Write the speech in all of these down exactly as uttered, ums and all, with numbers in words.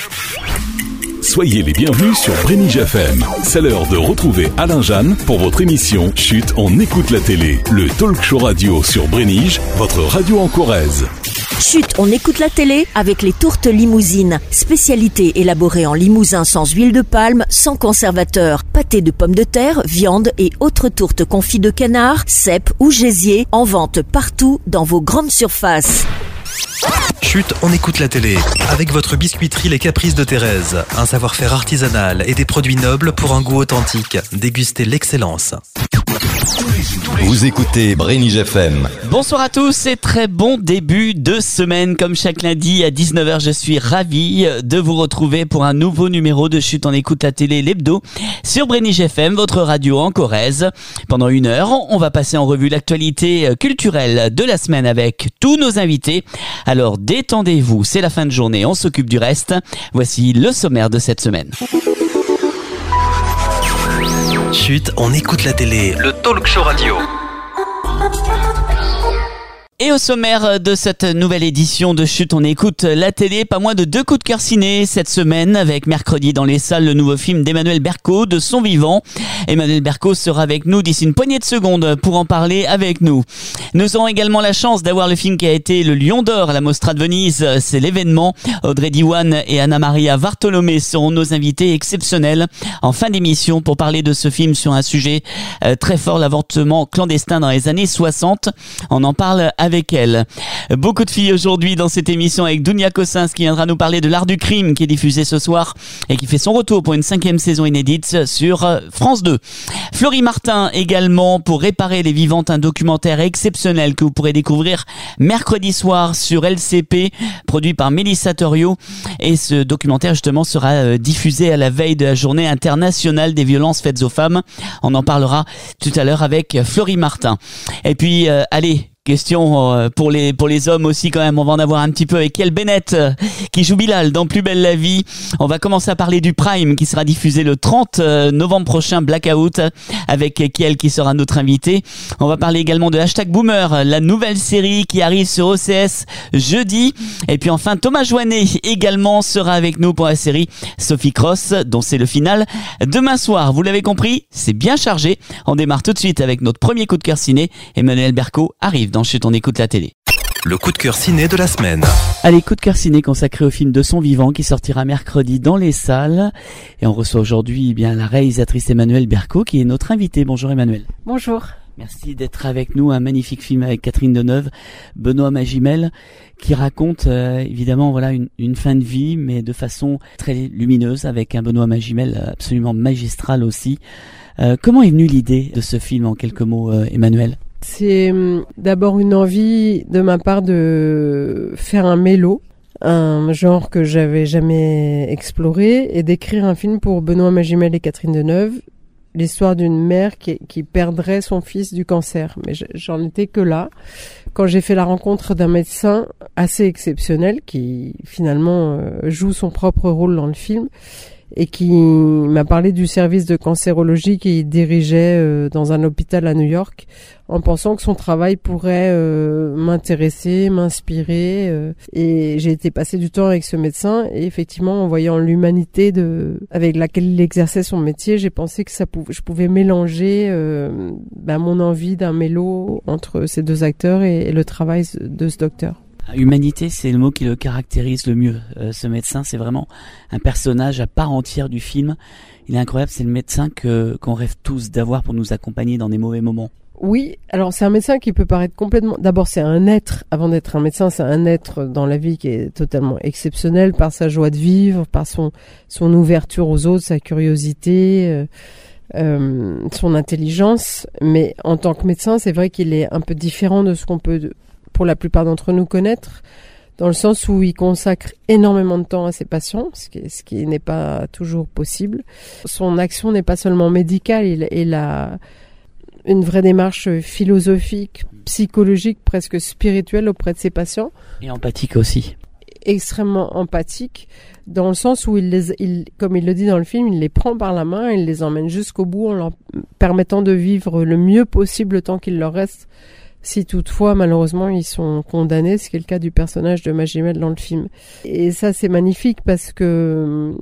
Soyez les bienvenus sur Brénige F M. C'est l'heure de retrouver Alain Jeanne pour votre émission Chut, on écoute la télé. Le talk show radio sur Brénige, votre radio en Corrèze. Chut, on écoute la télé avec les tourtes limousines. Spécialité élaborée en limousin sans huile de palme, sans conservateur. Pâté de pommes de terre, viande et autres tourtes confits de canard, cèpe ou gésier. En vente partout dans vos grandes surfaces. Chut, on écoute la télé. Avec votre biscuiterie Les Caprices de Thérèse. Un savoir-faire artisanal et des produits nobles pour un goût authentique. Dégustez l'excellence. Vous écoutez Brénige F M. Bonsoir à tous et très bon début de semaine. Comme chaque lundi à dix-neuf heures, je suis ravi de vous retrouver pour un nouveau numéro de Chut, on écoute la télé, l'hebdo, sur Brénige F M, votre radio en Corrèze. Pendant une heure, on va passer en revue l'actualité culturelle de la semaine avec tous nos invités. Alors détendez-vous, c'est la fin de journée, on s'occupe du reste. Voici le sommaire de cette semaine. Chut, on écoute la télé. Le talk show radio. Et au sommaire de cette nouvelle édition de Chut, on écoute la télé, pas moins de deux coups de cœur ciné cette semaine avec mercredi dans les salles le nouveau film d'Emmanuel Berco, De son vivant. Emmanuel Berco sera avec nous d'ici une poignée de secondes pour en parler avec nous. Nous aurons également la chance d'avoir le film qui a été le Lion d'Or à la Mostra de Venise, c'est l'événement. Audrey Diwan et Anna Maria Vartolomé seront nos invités exceptionnels en fin d'émission pour parler de ce film sur un sujet très fort, l'avortement clandestin dans les années soixante. On en parle avec avec elle. Beaucoup de filles aujourd'hui dans cette émission avec Dounia Cossins qui viendra nous parler de l'art du crime qui est diffusé ce soir et qui fait son retour pour une cinquième saison inédite sur France deux. Florie Martin également pour Réparer les vivantes, un documentaire exceptionnel que vous pourrez découvrir mercredi soir sur L C P, produit par Mélissa Torio, et ce documentaire justement sera diffusé à la veille de la journée internationale des violences faites aux femmes. On en parlera tout à l'heure avec Florie Martin. Et puis euh, allez, question pour les pour les hommes aussi quand même, on va en avoir un petit peu avec Kiel Bennett qui joue Bilal dans Plus belle la vie. On va commencer à parler du Prime qui sera diffusé le trente novembre prochain, Blackout, avec Kiel qui sera notre invité. On va parler également de Hashtag Boomer, la nouvelle série qui arrive sur O C S jeudi. Et puis enfin Thomas Joannet également sera avec nous pour la série Sophie Cross, dont c'est le final demain soir. Vous l'avez compris, c'est bien chargé. On démarre tout de suite avec notre premier coup de cœur ciné. Emmanuel Berco arrive dans Chut, on écoute la télé. Le coup de cœur ciné de la semaine. Allez, coup de cœur ciné consacré au film De son vivant qui sortira mercredi dans les salles. Et on reçoit aujourd'hui eh bien la réalisatrice Emmanuel Berco qui est notre invitée. Bonjour Emmanuel. Bonjour. Merci d'être avec nous. Un magnifique film avec Catherine Deneuve, Benoît Magimel, qui raconte euh, évidemment voilà une, une fin de vie, mais de façon très lumineuse, avec un Benoît Magimel absolument magistral aussi. Euh, comment est venue l'idée de ce film en quelques mots, euh, Emmanuel ? C'est d'abord une envie de ma part de faire un mélo, un genre que j'avais jamais exploré, et d'écrire un film pour Benoît Magimel et Catherine Deneuve, l'histoire d'une mère qui, qui perdrait son fils du cancer. Mais j'en étais que là, quand j'ai fait la rencontre d'un médecin assez exceptionnel qui finalement joue son propre rôle dans le film, et qui m'a parlé du service de cancérologie qu'il dirigeait euh, dans un hôpital à New York, en pensant que son travail pourrait euh, m'intéresser, m'inspirer. Euh, et j'ai été passer du temps avec ce médecin, et effectivement, en voyant l'humanité de, avec laquelle il exerçait son métier, j'ai pensé que ça pouvait, je pouvais mélanger euh, bah, mon envie d'un mélo entre ces deux acteurs et, et le travail de ce docteur. Humanité, c'est le mot qui le caractérise le mieux. Euh, ce médecin, c'est vraiment un personnage à part entière du film. Il est incroyable, c'est le médecin que qu'on rêve tous d'avoir pour nous accompagner dans des mauvais moments. Oui, alors c'est un médecin qui peut paraître complètement... D'abord, c'est un être, avant d'être un médecin, c'est un être dans la vie qui est totalement exceptionnel par sa joie de vivre, par son, son ouverture aux autres, sa curiosité... Euh... Euh, son intelligence, mais en tant que médecin, c'est vrai qu'il est un peu différent de ce qu'on peut, pour la plupart d'entre nous, connaître, dans le sens où il consacre énormément de temps à ses patients, ce qui, ce qui n'est pas toujours possible. Son action n'est pas seulement médicale, il, il a une vraie démarche philosophique, psychologique, presque spirituelle auprès de ses patients. Et empathique aussi. Extrêmement empathique, dans le sens où il les, il, comme il le dit dans le film, il les prend par la main, il les emmène jusqu'au bout en leur permettant de vivre le mieux possible le temps qu'il leur reste si toutefois, malheureusement, ils sont condamnés, ce qui est le cas du personnage de Magimel dans le film. Et ça, c'est magnifique parce que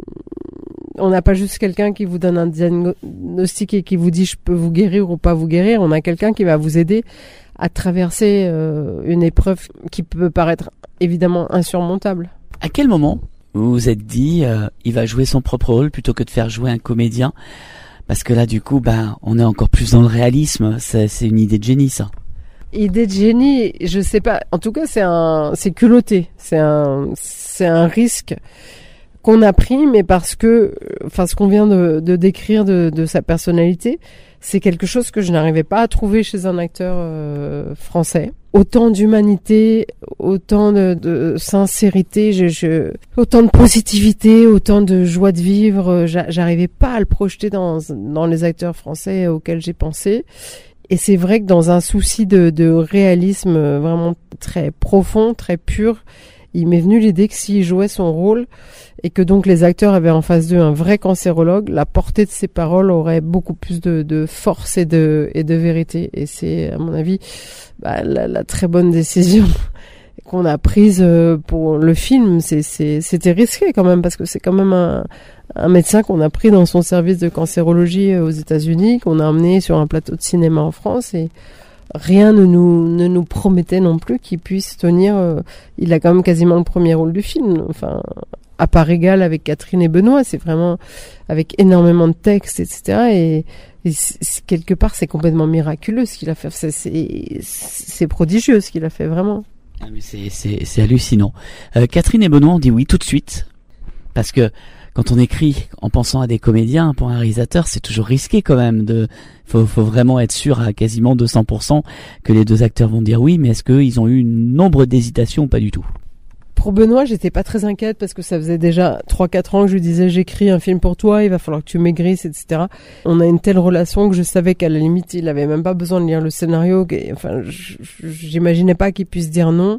on n'a pas juste quelqu'un qui vous donne un diagnostic et qui vous dit « je peux vous guérir ou pas vous guérir ». On a quelqu'un qui va vous aider à traverser euh, une épreuve qui peut paraître évidemment insurmontable. À quel moment vous vous êtes dit euh, il va jouer son propre rôle plutôt que de faire jouer un comédien? Parce que là, du coup, ben, on est encore plus dans le réalisme. C'est, c'est une idée de génie, ça. Idée de génie, je sais pas. En tout cas, c'est un, c'est culotté. C'est un, c'est un risque qu'on a pris, mais parce que, enfin, ce qu'on vient de, de décrire de, de sa personnalité, c'est quelque chose que je n'arrivais pas à trouver chez un acteur euh, français. Autant d'humanité, autant de, de sincérité, je, je, autant de positivité, autant de joie de vivre. J'arrivais pas à le projeter dans, dans les acteurs français auxquels j'ai pensé. Et c'est vrai que dans un souci de, de réalisme vraiment très profond, très pur, il m'est venu l'idée que s'il jouait son rôle et que donc les acteurs avaient en face d'eux un vrai cancérologue, la portée de ses paroles aurait beaucoup plus de, de force et de, et de vérité. Et c'est, à mon avis, bah, la, la très bonne décision qu'on a prise pour le film. C'est, c'est, c'était risqué quand même parce que c'est quand même un, un médecin qu'on a pris dans son service de cancérologie aux États-Unis, qu'on a emmené sur un plateau de cinéma en France et rien ne nous, ne nous promettait non plus qu'il puisse tenir. Euh, il a quand même quasiment le premier rôle du film. Enfin, à part égale avec Catherine et Benoît, c'est vraiment avec énormément de textes, et cetera. Et, et c'est, quelque part, c'est complètement miraculeux ce qu'il a fait. C'est, c'est, c'est prodigieux ce qu'il a fait, vraiment. Ah, mais c'est, c'est, c'est hallucinant. Euh, Catherine et Benoît ont dit oui tout de suite. Parce que quand on écrit en pensant à des comédiens, pour un réalisateur, c'est toujours risqué quand même. De, faut, faut vraiment être sûr à quasiment deux cents pour cent que les deux acteurs vont dire oui, mais est-ce qu'ils ont eu une nombre d'hésitations ou pas du tout? Pour Benoît, j'étais pas très inquiète parce que ça faisait déjà trois quatre ans que je lui disais j'écris un film pour toi, il va falloir que tu maigrisses, et cetera. On a une telle relation que je savais qu'à la limite, il avait même pas besoin de lire le scénario. Enfin, j'imaginais pas qu'il puisse dire non.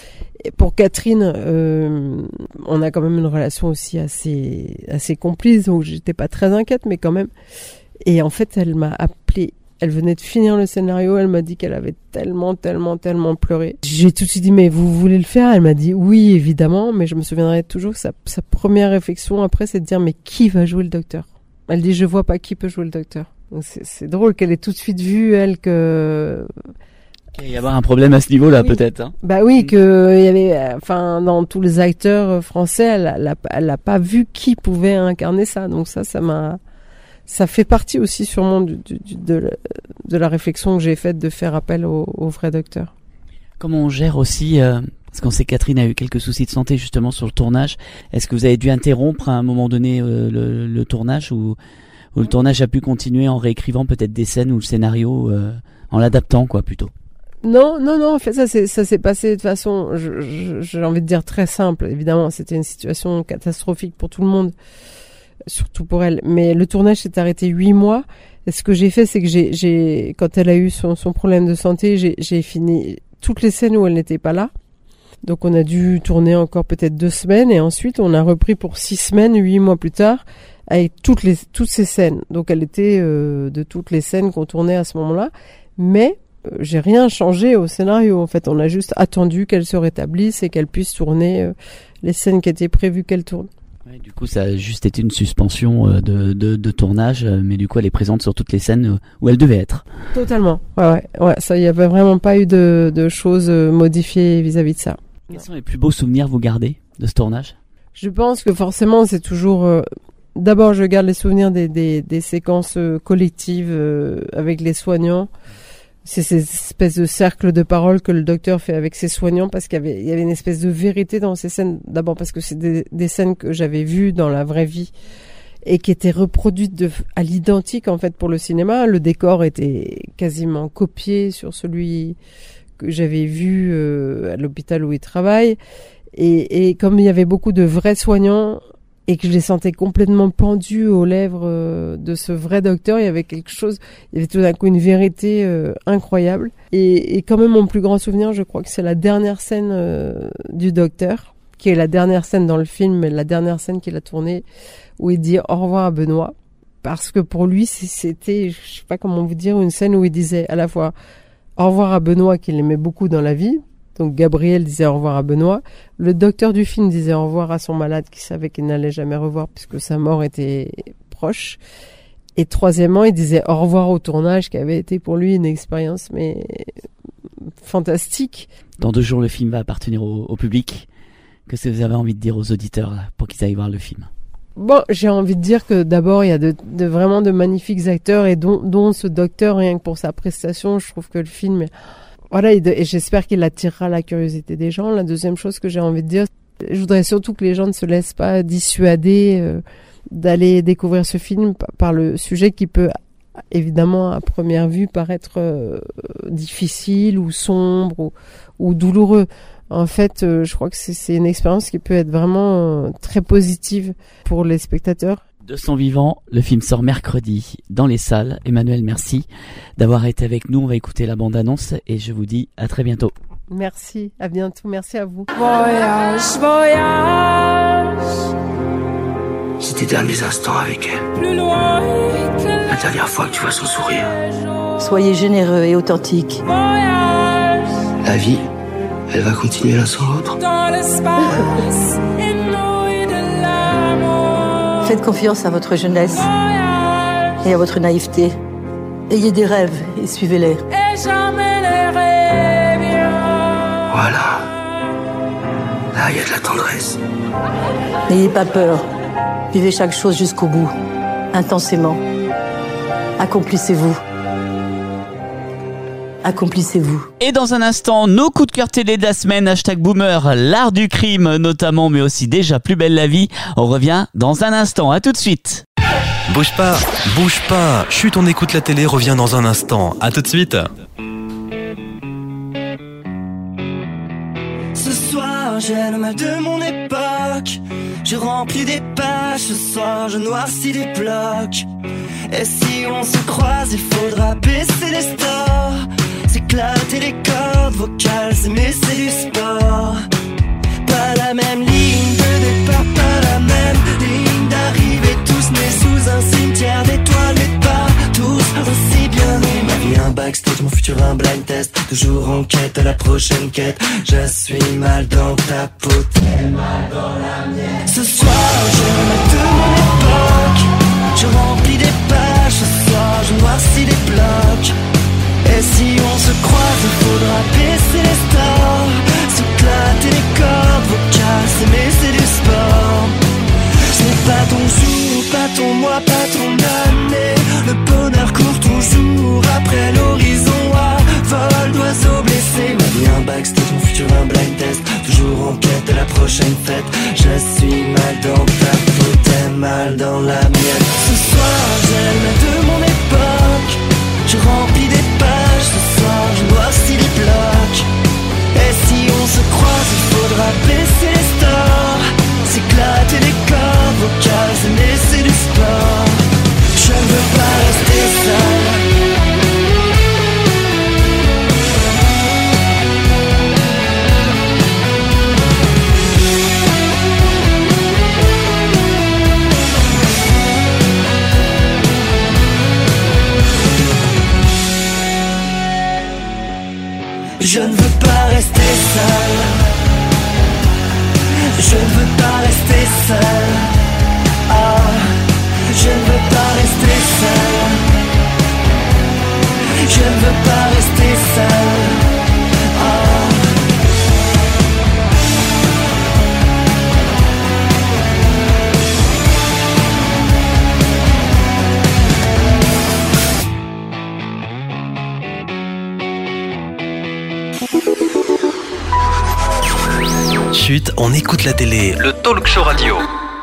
Et pour Catherine, euh, on a quand même une relation aussi assez assez complice, donc j'étais pas très inquiète, mais quand même. Et en fait, elle m'a appelée. Elle venait de finir le scénario, elle m'a dit qu'elle avait tellement, tellement, tellement pleuré. J'ai tout de suite dit, mais vous voulez le faire? Elle m'a dit, oui, évidemment, mais je me souviendrai toujours que sa, sa première réflexion après, c'est de dire, mais qui va jouer le docteur? Elle dit, je vois pas qui peut jouer le docteur. Donc c'est, c'est drôle qu'elle ait tout de suite vu, elle, que... Il y avoir un problème à ce niveau-là, oui. peut-être. Hein. Bah oui, que il y avait, enfin, dans tous les acteurs français, elle, elle, a, elle a pas vu qui pouvait incarner ça. Donc ça, ça m'a, ça fait partie aussi sûrement du, du, du, de, la, de la réflexion que j'ai faite de faire appel au, au vrai docteur. Comment on gère aussi, euh, parce qu'on sait que Catherine a eu quelques soucis de santé justement sur le tournage. Est-ce que vous avez dû interrompre à un moment donné euh, le, le tournage ou, ou le tournage a pu continuer en réécrivant peut-être des scènes ou le scénario euh, en l'adaptant quoi plutôt? Non, non, non. En fait, ça, c'est, ça s'est passé de façon, je, je, j'ai envie de dire très simple. Évidemment, c'était une situation catastrophique pour tout le monde, surtout pour elle. Mais le tournage s'est arrêté huit mois. Et ce que j'ai fait, c'est que j'ai, j'ai, quand elle a eu son, son problème de santé, j'ai, j'ai fini toutes les scènes où elle n'était pas là. Donc, on a dû tourner encore peut-être deux semaines, et ensuite, on a repris pour six semaines, huit mois plus tard, avec toutes les, toutes ces scènes. Donc, elle était euh, de toutes les scènes qu'on tournait à ce moment-là, mais j'ai rien changé au scénario. En fait, on a juste attendu qu'elle se rétablisse et qu'elle puisse tourner euh, les scènes qui étaient prévues qu'elle tourne. Ouais, du coup, ça a juste été une suspension euh, de, de, de tournage, euh, mais du coup, elle est présente sur toutes les scènes euh, où elle devait être. Totalement. Ouais, ouais, ouais. Ça, il y avait vraiment pas eu de, de choses modifiées vis-à-vis de ça. Quels non. sont les plus beaux souvenirs vous gardez de ce tournage? Je pense que forcément, c'est toujours. Euh, d'abord, je garde les souvenirs des, des, des séquences euh, collectives euh, avec les soignants. C'est ces espèces de cercles de parole que le docteur fait avec ses soignants parce qu'il y avait, il y avait une espèce de vérité dans ces scènes. D'abord parce que c'est des, des scènes que j'avais vues dans la vraie vie et qui étaient reproduites de, à l'identique en fait pour le cinéma. Le décor était quasiment copié sur celui que j'avais vu euh, à l'hôpital où il travaille. Et, et comme il y avait beaucoup de vrais soignants et que je les sentais complètement pendus aux lèvres euh, de ce vrai docteur, il y avait quelque chose, il y avait tout d'un coup une vérité euh, incroyable. Et, et quand même mon plus grand souvenir, je crois que c'est la dernière scène euh, du docteur, qui est la dernière scène dans le film, mais la dernière scène qu'il a tournée, où il dit au revoir à Benoît. Parce que pour lui, c'était, je sais pas comment vous dire, une scène où il disait à la fois au revoir à Benoît qu'il aimait beaucoup dans la vie. Donc Gabriel disait au revoir à Benoît. Le docteur du film disait au revoir à son malade qu'il savait qu'il n'allait jamais revoir puisque sa mort était proche. Et troisièmement, il disait au revoir au tournage qui avait été pour lui une expérience mais fantastique. Dans deux jours, le film va appartenir au, au public. Qu'est-ce que vous avez envie de dire aux auditeurs là, pour qu'ils aillent voir le film? Bon, j'ai envie de dire que d'abord, il y a de, de vraiment de magnifiques acteurs et dont, dont ce docteur, rien que pour sa prestation, je trouve que le film... Voilà, et, de, et j'espère qu'il attirera la curiosité des gens. La deuxième chose que j'ai envie de dire, je voudrais surtout que les gens ne se laissent pas dissuader euh, d'aller découvrir ce film par, par le sujet qui peut évidemment à première vue paraître euh, difficile ou sombre ou, ou douloureux. En fait, euh, je crois que c'est, c'est une expérience qui peut être vraiment euh, très positive pour les spectateurs. De son vivant, le film sort mercredi dans les salles. Emmanuel, merci d'avoir été avec nous. On va écouter la bande-annonce et je vous dis à très bientôt. Merci, à bientôt, merci à vous. Voyage, voyage. C'est tes derniers instants avec elle. Plus loin que la dernière fois que tu vois son sourire. Soyez généreux et authentiques. Voyage. La vie, elle va continuer l'un sans l'autre. Dans l'espace, inouï de l'amour. Faites confiance à votre jeunesse Voyage. Et à votre naïveté. Ayez des rêves et suivez-les. Et jamais les rêves. Voilà. Là, il y a de la tendresse. N'ayez pas peur. Vivez chaque chose jusqu'au bout. Intensément. Accomplissez-vous. Accomplissez-vous. Et dans un instant, nos coups de cœur télé de la semaine, hashtag boomer, l'art du crime notamment, mais aussi déjà Plus belle la vie. On revient dans un instant. À tout de suite. Bouge pas, bouge pas. Chut, on écoute la télé, revient dans un instant. À tout de suite. Ce soir, j'ai le mal de mon époque. J'ai rempli des pages, ce soir je noircis des blocs. Et si on se croise, il faudra baisser les stores. S'éclater les cordes vocales, s'aimer c'est du sport. Pas la même ligne de départ, pas la même ligne d'arrivée. Tous nés sous un cimetière d'étoiles, mais pas tous aussi bien nés. Ma vie un backstage, mon futur un blind test. Toujours en quête à la prochaine quête. Je suis mal dans ta peau, t'es mal dans la mienne. Ce soir, j'ai le mal de mon époque. Je remplis des pages, ce soir je noircis des blocs. Et si on se croise, il faudra baisser les stores. S'éclater les cordes vocales, s'aimer c'est du sport. Ce n'est pas ton jour, pas ton mois, pas ton année. Le bonheur court toujours après l'horizon à vol d'oiseaux blessés. Ma vie un backstage, mon futur un blind test. Toujours en quête de la prochaine fête. Je suis mal dans ta peau, t'es mal dans la mienne. Ce soir, j'ai le mal de mon époque. Je remplis des pages, ce soir je noircis les blocs. Et si on se croise, il faudra baisser les stores. S'éclater les cordes vocales, mais c'est du sport. Je ne veux pas rester seul. Je ne veux pas rester seul. Je ne veux pas rester seul. Ah, je ne veux pas rester seul. Je ne veux pas rester seul. Ah. Chut, on écoute la télé. Le talk show radio.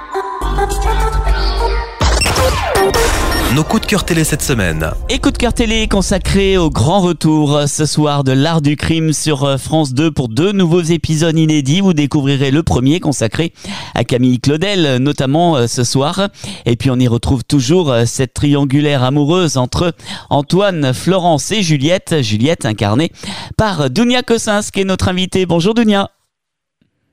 Nos coups de cœur télé cette semaine. Et coup de cœur télé consacré au grand retour ce soir de l'art du crime sur France deux pour deux nouveaux épisodes inédits. Vous découvrirez le premier consacré à Camille Claudel, notamment ce soir. Et puis on y retrouve toujours cette triangulaire amoureuse entre Antoine, Florence et Juliette. Juliette incarnée par Dounia Cossens qui est notre invitée. Bonjour Dounia.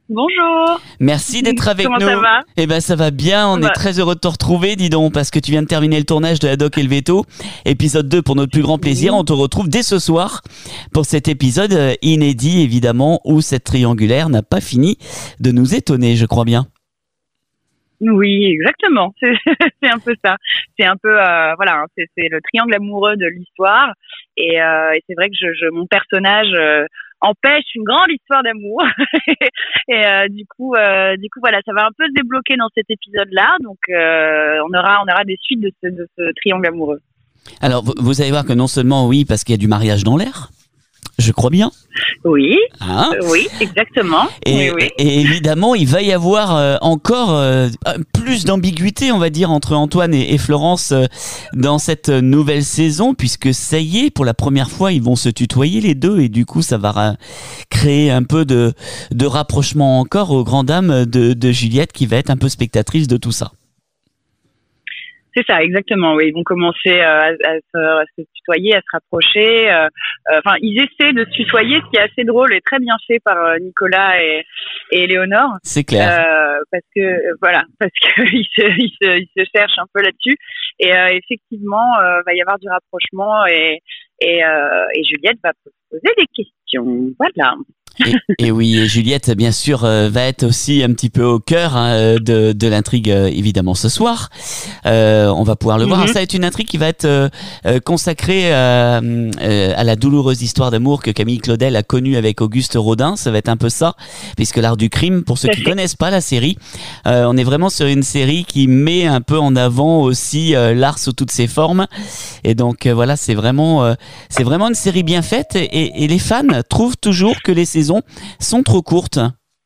Bonjour. Merci d'être avec Comment nous. ça va ? Eh ben ça va bien, on Bah. est très heureux de te retrouver, dis donc, parce que tu viens de terminer le tournage de Haddock et le Veto, épisode deux pour notre plus grand plaisir. On te retrouve dès ce soir pour cet épisode euh, inédit, évidemment, où cette triangulaire n'a pas fini de nous étonner, je crois bien. Oui, exactement. C'est, c'est un peu ça. C'est un peu, euh, voilà, hein, c'est, c'est le triangle amoureux de l'histoire. Et, euh, et c'est vrai que je, je, mon personnage euh, empêche une grande histoire d'amour. et euh, du coup, euh, du coup, voilà, ça va un peu se débloquer dans cet épisode-là. Donc, euh, on aura, on aura des suites de ce, de ce triangle amoureux. Alors, vous, vous allez voir que non seulement, oui, parce qu'il y a du mariage dans l'air, je crois bien. Oui, Hein euh, oui, exactement. Et, oui, oui. et évidemment, il va y avoir euh, encore euh, plus d'ambiguïté, on va dire, entre Antoine et, et Florence euh, dans cette nouvelle saison, puisque ça y est, pour la première fois, ils vont se tutoyer les deux, et du coup, ça va ra- créer un peu de, de rapprochement encore aux grandes dames de, de Juliette, qui va être un peu spectatrice de tout ça. C'est ça, exactement. Oui, ils vont commencer euh, à, à, se, à se tutoyer, à se rapprocher. Euh, euh, enfin, ils essaient de se tutoyer, ce qui est assez drôle et très bien fait par euh, Nicolas et, et Léonore. C'est clair. Euh, parce que euh, voilà, parce que ils se, ils se, ils se cherchent un peu là-dessus. Et euh, effectivement, euh, va y avoir du rapprochement et et, euh, et Juliette va poser des questions. Voilà. Et, et oui, et Juliette, bien sûr, euh, va être aussi un petit peu au cœur hein, de, de l'intrigue, euh, évidemment, ce soir. Euh, on va pouvoir le mm-hmm. voir. Ça va être une intrigue qui va être euh, euh, consacrée euh, euh, à la douloureuse histoire d'amour que Camille Claudel a connue avec Auguste Rodin. Ça va être un peu ça, puisque l'art du crime, pour ceux qui ne connaissent pas la série, euh, on est vraiment sur une série qui met un peu en avant aussi euh, l'art sous toutes ses formes. Et donc, euh, voilà, c'est vraiment, euh, c'est vraiment une série bien faite. Et, et les fans trouvent toujours que les saisons sont trop courtes.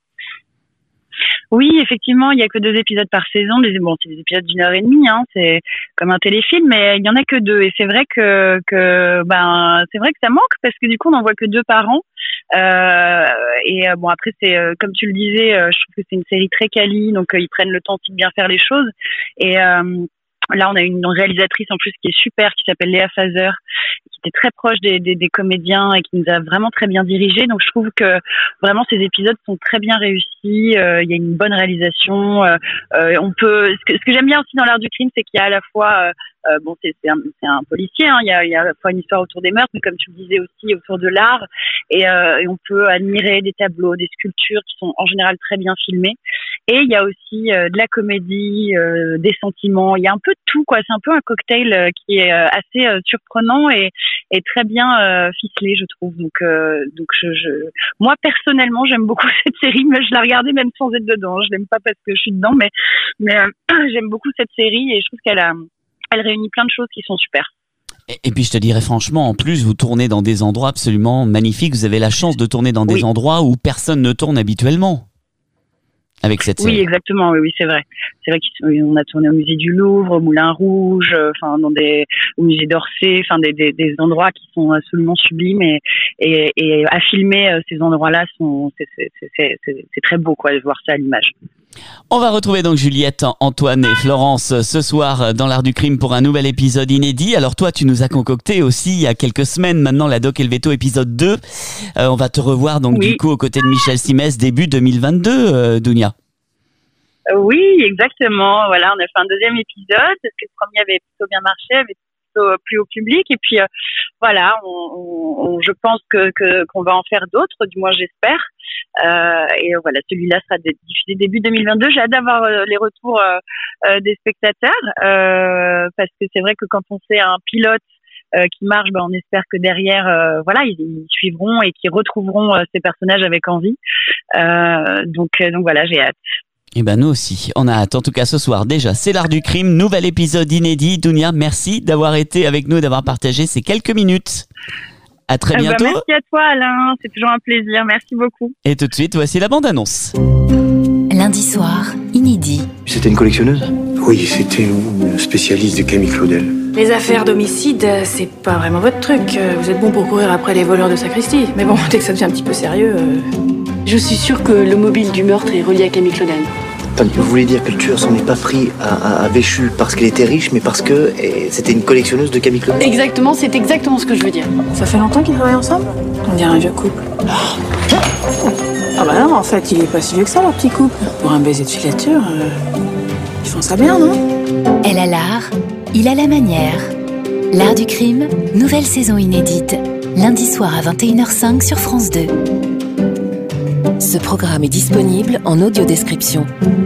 Oui, effectivement, il y a que deux épisodes par saison. Des, bon, c'est des épisodes d'une heure et demie, hein, c'est comme un téléfilm, mais il y en a que deux. Et c'est vrai que, que, ben, c'est vrai que ça manque parce que du coup, on n'en voit que deux par an. Euh, et bon, après, c'est comme tu le disais, je trouve que c'est une série très quali, donc ils prennent le temps aussi de bien faire les choses. Et euh, là, on a une réalisatrice en plus qui est super, qui s'appelle Léa Fazer, qui était très proche des, des, des comédiens et qui nous a vraiment très bien dirigés. Donc, je trouve que vraiment ces épisodes sont très bien réussis. Euh, il y a une bonne réalisation. Euh, euh, on peut. Ce que, ce que j'aime bien aussi dans l'art du crime, c'est qu'il y a à la fois, euh, bon, c'est, c'est, un, c'est un policier. Hein, il y a, il y a à la fois une histoire autour des meurtres, mais comme tu le disais aussi autour de l'art. Et, euh, et on peut admirer des tableaux, des sculptures qui sont en général très bien filmées. Et il y a aussi euh, de la comédie, euh, des sentiments. Il y a un peu de tout, quoi. C'est un peu un cocktail euh, qui est euh, assez euh, surprenant et, et très bien euh, ficelé, je trouve. Donc, euh, donc, je, je, moi personnellement, j'aime beaucoup cette série, mais je la regardais même sans être dedans. Je l'aime pas parce que je suis dedans, mais, mais euh, j'aime beaucoup cette série et je trouve qu'elle a, elle réunit plein de choses qui sont super. Et puis je te dirais franchement, en plus vous tournez dans des endroits absolument magnifiques. Vous avez la chance de tourner dans des oui. endroits où personne ne tourne habituellement. Avec cette série. Oui, exactement. Oui, oui, c'est vrai. C'est vrai qu'on a tourné au musée du Louvre, au Moulin Rouge, enfin euh, dans des, au musée d'Orsay, enfin des, des, des endroits qui sont absolument sublimes et et, et à filmer euh, ces endroits-là sont c'est, c'est, c'est, c'est, c'est très beau quoi de voir ça à l'image. On va retrouver donc Juliette, Antoine et Florence ce soir dans l'art du crime pour un nouvel épisode inédit. Alors toi, tu nous as concocté aussi il y a quelques semaines maintenant l'Haddock et le Veto épisode deux. Euh, on va te revoir donc oui. du coup aux côtés de Michel Simès début deux mille vingt-deux, euh, Dounia. Oui, exactement. Voilà, on a fait un deuxième épisode parce que le premier avait plutôt bien marché, avait plutôt plu au public. Et puis euh, voilà, on, on, je pense que, que qu'on va en faire d'autres, du moins j'espère. Euh, et voilà, celui-là sera diffusé début deux mille vingt-deux. J'ai hâte d'avoir euh, les retours euh, euh, des spectateurs euh, parce que c'est vrai que quand on fait un pilote euh, qui marche, ben on espère que derrière, euh, voilà, ils, ils suivront et qu'ils retrouveront euh, ces personnages avec envie. Euh, donc, euh, donc voilà, j'ai hâte. Eh ben nous aussi, on a hâte. En tout cas ce soir déjà, c'est l'art du crime, nouvel épisode inédit. Dounia, merci d'avoir été avec nous et d'avoir partagé ces quelques minutes. À très bientôt. Euh, bah, merci à toi Alain, c'est toujours un plaisir, merci beaucoup. Et tout de suite, voici la bande-annonce. Lundi soir, inédit. C'était une collectionneuse ? Oui, c'était une spécialiste de Camille Claudel. Les affaires d'homicide, c'est pas vraiment votre truc. Vous êtes bon pour courir après les voleurs de sacristie. Mais bon, dès que ça devient un petit peu sérieux... Euh... Je suis sûre que le mobile du meurtre est relié à Camille Claudel. Attendez, vous voulez dire que le tueur s'en est pas pris à, à, à Véchu parce qu'elle était riche, mais parce que et, c'était une collectionneuse de Camille Claudel ? Exactement, c'est exactement ce que je veux dire. Ça fait longtemps qu'ils travaillent ensemble ? On dirait un vieux couple. Ah bah non, en fait, il est pas si vieux que ça, leur petit couple. Pour un baiser de filature, euh, ils font ça bien, non? Elle a l'art, il a la manière. L'art du crime, nouvelle saison inédite. Lundi soir à vingt et une heures cinq sur France deux. Ce programme est disponible en audio-description.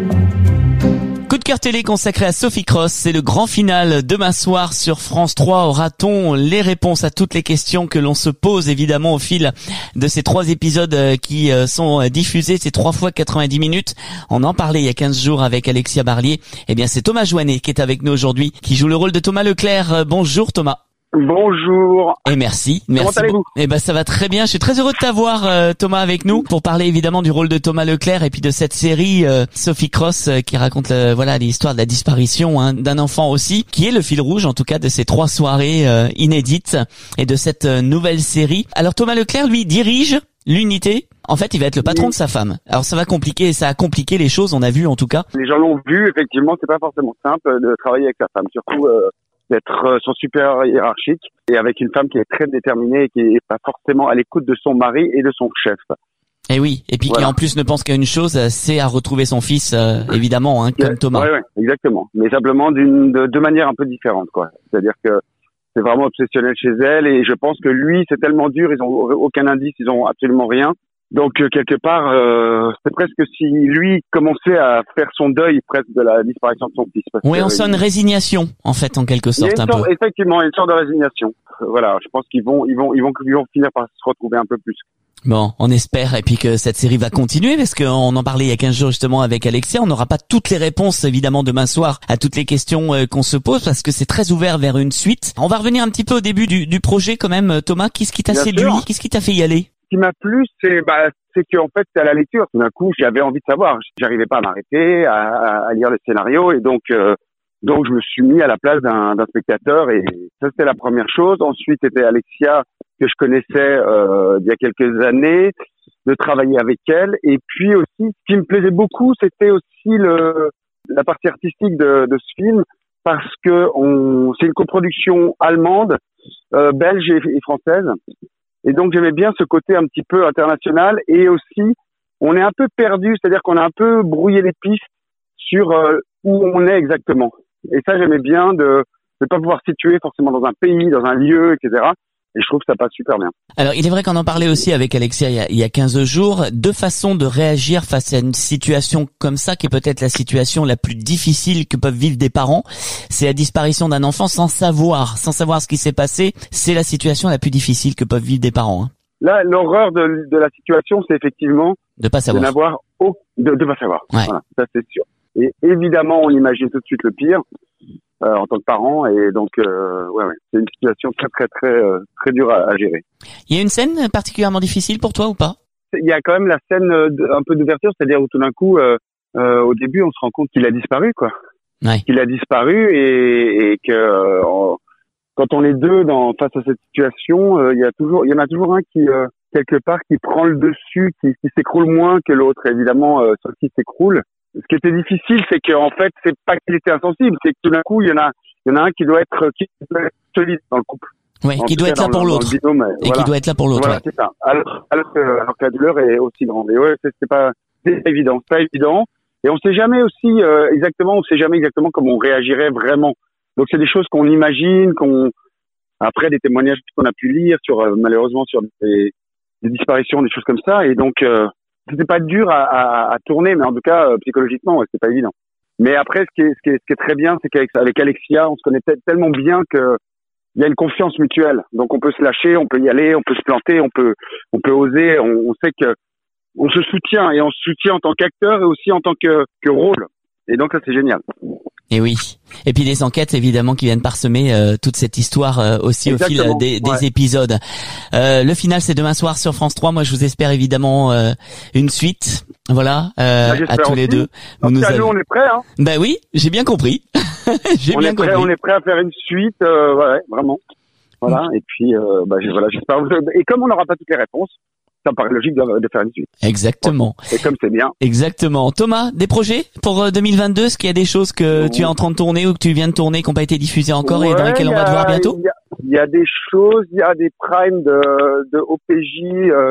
Coup de cœur télé consacré à Sophie Cross, c'est le grand final demain soir sur France trois. Aura-t-on les réponses à toutes les questions que l'on se pose évidemment au fil de ces trois épisodes qui sont diffusés, ces trois fois quatre-vingt-dix minutes. On en parlait il y a quinze jours avec Alexia Barlier. Eh bien, c'est Thomas Joannet qui est avec nous aujourd'hui, qui joue le rôle de Thomas Leclerc. Bonjour Thomas. Bonjour. Et merci. Merci. Comment allez-vous? Eh ben ça va très bien. Je suis très heureux de t'avoir euh, Thomas avec nous pour parler évidemment du rôle de Thomas Leclerc et puis de cette série euh, Sophie Cross euh, qui raconte euh, voilà l'histoire de la disparition hein, d'un enfant aussi, qui est le fil rouge en tout cas de ces trois soirées euh, inédites et de cette euh, nouvelle série. Alors Thomas Leclerc lui dirige l'unité. En fait, il va être le patron de sa femme. Alors ça va compliquer, ça a compliqué les choses, on a vu en tout cas. Les gens l'ont vu, effectivement, c'est pas forcément simple de travailler avec sa femme, surtout euh, d'être son supérieur hiérarchique et avec une femme qui est très déterminée et qui est pas forcément à l'écoute de son mari et de son chef. Et oui, et puis voilà. Qui en plus ne pense qu'à une chose, c'est à retrouver son fils, euh, évidemment, hein, comme Thomas. Oui, ouais, exactement. Mais simplement d'une de, de manière un peu différente, quoi. C'est-à-dire que c'est vraiment obsessionnel chez elle et je pense que lui, c'est tellement dur, ils ont aucun indice, ils ont absolument rien. Donc euh, quelque part, euh, c'est presque si lui commençait à faire son deuil presque de la disparition de son fils. Parce oui, que, on sent une résignation en fait, en quelque sorte, un sorte, peu. Effectivement, une sorte de résignation. Euh, voilà, je pense qu'ils vont, ils vont, ils vont, ils vont finir par se retrouver un peu plus. Bon, on espère et puis que cette série va continuer parce qu'on en parlait il y a quinze jours justement avec Alexia. On n'aura pas toutes les réponses évidemment demain soir à toutes les questions euh, qu'on se pose parce que c'est très ouvert vers une suite. On va revenir un petit peu au début du, du projet quand même, Thomas. Qu'est-ce qui t'a Bien séduit? sûr. Qu'est-ce qui t'a fait y aller? Ce qui m'a plu, c'est bah, c'est que en fait, c'est à la lecture. Tout d'un coup, j'avais envie de savoir. J'arrivais pas à m'arrêter, à, à, à lire le scénario, et donc euh, donc je me suis mis à la place d'un, d'un spectateur. Et ça, c'était la première chose. Ensuite, c'était Alexia que je connaissais euh, il y a quelques années, de travailler avec elle. Et puis aussi, ce qui me plaisait beaucoup, c'était aussi le la partie artistique de, de ce film, parce que on c'est une coproduction allemande, euh, belge et, et française. Et donc j'aimais bien ce côté un petit peu international et aussi on est un peu perdu, c'est-à-dire qu'on a un peu brouillé les pistes sur euh, où on est exactement. Et ça j'aimais bien de ne pas pouvoir situer forcément dans un pays, dans un lieu, et cetera. Et je trouve que ça passe super bien. Alors, il est vrai qu'on en parlait aussi avec Alexia il y a, il y a quinze jours. Deux façons de réagir face à une situation comme ça, qui est peut-être la situation la plus difficile que peuvent vivre des parents. C'est la disparition d'un enfant sans savoir, sans savoir ce qui s'est passé. C'est la situation la plus difficile que peuvent vivre des parents. Hein. Là, l'horreur de, de la situation, c'est effectivement de pas savoir, de n'avoir au, de, de pas savoir. Ouais. Voilà, ça c'est sûr. Et évidemment, on imagine tout de suite le pire. Euh, en tant que parent, et donc euh, ouais, ouais, c'est une situation très très très euh, très dure à, à gérer. Il y a une scène particulièrement difficile pour toi ou pas? Il y a quand même la scène de, un peu d'ouverture, c'est-à-dire où tout d'un coup, euh, euh, au début, on se rend compte qu'il a disparu, quoi. Ouais. Qu'il a disparu et, et que euh, on, quand on est deux dans face à cette situation, euh, il y a toujours, il y en a toujours un qui euh, quelque part qui prend le dessus, qui, qui s'écroule moins que l'autre. Évidemment, euh, celui qui s'écroule. Ce qui était difficile, c'est qu'en fait, c'est pas qu'il était insensible, c'est que tout d'un coup, il y en a, il y en a un qui doit être, qui doit être solide dans le couple. Oui, qui doit être là pour l'autre. Binôme, et voilà. qui doit être là pour l'autre. Voilà, ouais. c'est ça. Alors, alors, que, alors que la douleur est aussi grande. Et ouais, c'est, c'est pas, c'est pas évident, c'est pas évident. Et on sait jamais aussi, euh, exactement, on sait jamais exactement comment on réagirait vraiment. Donc c'est des choses qu'on imagine, qu'on, après des témoignages qu'on a pu lire sur, euh, malheureusement, sur des, des disparitions, des choses comme ça. Et donc, euh, c'était pas dur à, à, à tourner, mais en tout cas euh, psychologiquement, ouais, c'était pas évident. Mais après, ce qui est, ce qui est, ce qui est très bien, c'est qu'avec avec Alexia, on se connaît tellement bien que il y a une confiance mutuelle. Donc on peut se lâcher, on peut y aller, on peut se planter, on peut, on peut oser. On, on sait que on se soutient et on se soutient en tant qu'acteur et aussi en tant que, que rôle. Et donc ça, c'est génial. Et oui. Et puis les enquêtes évidemment qui viennent parsemer euh, toute cette histoire euh, aussi Exactement. au fil des, des ouais. épisodes. Euh, le final c'est demain soir sur France trois. Moi je vous espère évidemment euh, une suite. Voilà euh, bah, à tous aussi. les deux. En Vous tout cas, avez... nous on est prêts. Hein. Bah oui, j'ai bien compris. j'ai on bien est prêt, compris. On est prêt à faire une suite. Euh, ouais, vraiment. Voilà. Et puis euh, bah, voilà, j'espère. Et comme on n'aura pas toutes les réponses, ça me paraît logique de, de faire une suite. Exactement. Et comme c'est bien. Exactement. Thomas, des projets pour deux mille vingt-deux? Est-ce qu'il y a des choses que tu es en train de tourner ou que tu viens de tourner qui n'ont pas été diffusées encore ouais, et dans lesquelles on va te voir bientôt? Il y, y a des choses, il y a des primes de, de O P J euh,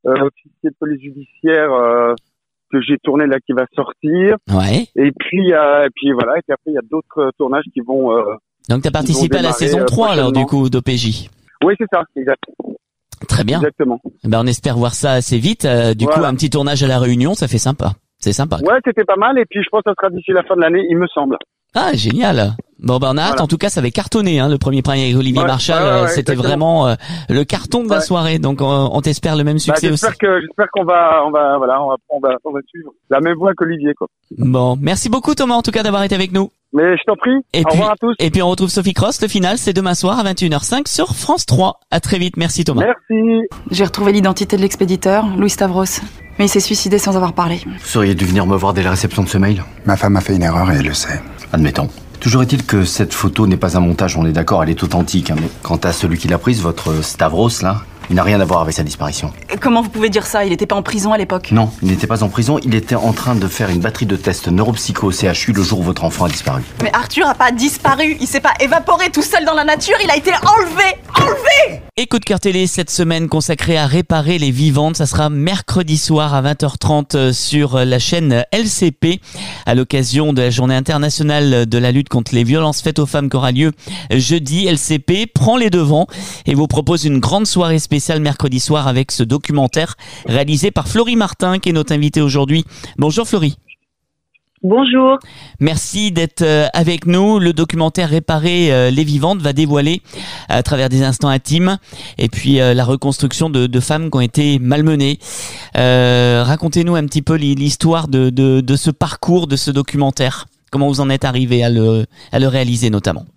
euh, officier de police judiciaire euh, que j'ai tourné là qui va sortir. Ouais. Et puis, euh, et puis voilà. Et puis après, il y a d'autres tournages qui vont. Euh, Donc, tu as participé à la saison trois, alors, du coup, d'O P J. Oui, c'est ça, exact. Très bien. Exactement. Ben, on espère voir ça assez vite. Euh, du voilà. coup, un petit tournage à La Réunion, ça fait sympa. C'est sympa. Ouais, c'était pas mal. Et puis, je pense que ça sera d'ici la fin de l'année, il me semble. Ah, génial. Bon, ben, on a hâte. Voilà. En tout cas, ça avait cartonné, hein, le premier prix avec Olivier ouais, Marchal. Ouais, ouais, c'était exactement. vraiment euh, le carton de la ouais. soirée. Donc, on, on t'espère le même succès bah, j'espère aussi. Que, j'espère qu'on va, on va, voilà, on va, on va, on va suivre la même voie qu'Olivier, quoi. Bon, merci beaucoup, Thomas, en tout cas, d'avoir été avec nous. Mais je t'en prie. Et Au puis, revoir à tous. Et puis, on retrouve Sophie Cross. Le final, c'est demain soir à vingt et une heures cinq sur France trois. À très vite. Merci, Thomas. Merci. J'ai retrouvé l'identité de l'expéditeur, Louis Stavros. Mais il s'est suicidé sans avoir parlé. Vous seriez dû venir me voir dès la réception de ce mail. Ma femme a fait une erreur et elle le sait. Admettons. Toujours est-il que cette photo n'est pas un montage, on est d'accord, elle est authentique. Hein, mais quant à celui qui l'a prise, votre Stavros, là, il n'a rien à voir avec sa disparition. Comment vous pouvez dire ça? Il n'était pas en prison à l'époque? Non, il n'était pas en prison, il était en train de faire une batterie de tests neuropsycho au C H U le jour où votre enfant a disparu. Mais Arthur a pas disparu, il s'est pas évaporé tout seul dans la nature, il a été enlevé! Enlevé! Et Coup de cœur télé cette semaine consacrée à réparer les vivantes. Ça sera mercredi soir à vingt heures trente sur la chaîne L C P à l'occasion de la journée internationale de la lutte contre les violences faites aux femmes qui aura lieu jeudi. L C P prend les devants et vous propose une grande soirée spéciale mercredi soir avec ce documentaire réalisé par Florie Martin qui est notre invitée aujourd'hui. Bonjour Florie. Bonjour. Merci d'être avec nous. Le documentaire Réparer les vivantes va dévoiler à travers des instants intimes et puis la reconstruction de, de femmes qui ont été malmenées. Euh, racontez-nous un petit peu l'histoire de, de, de ce parcours, de ce documentaire. Comment vous en êtes arrivé à le, à le réaliser notamment?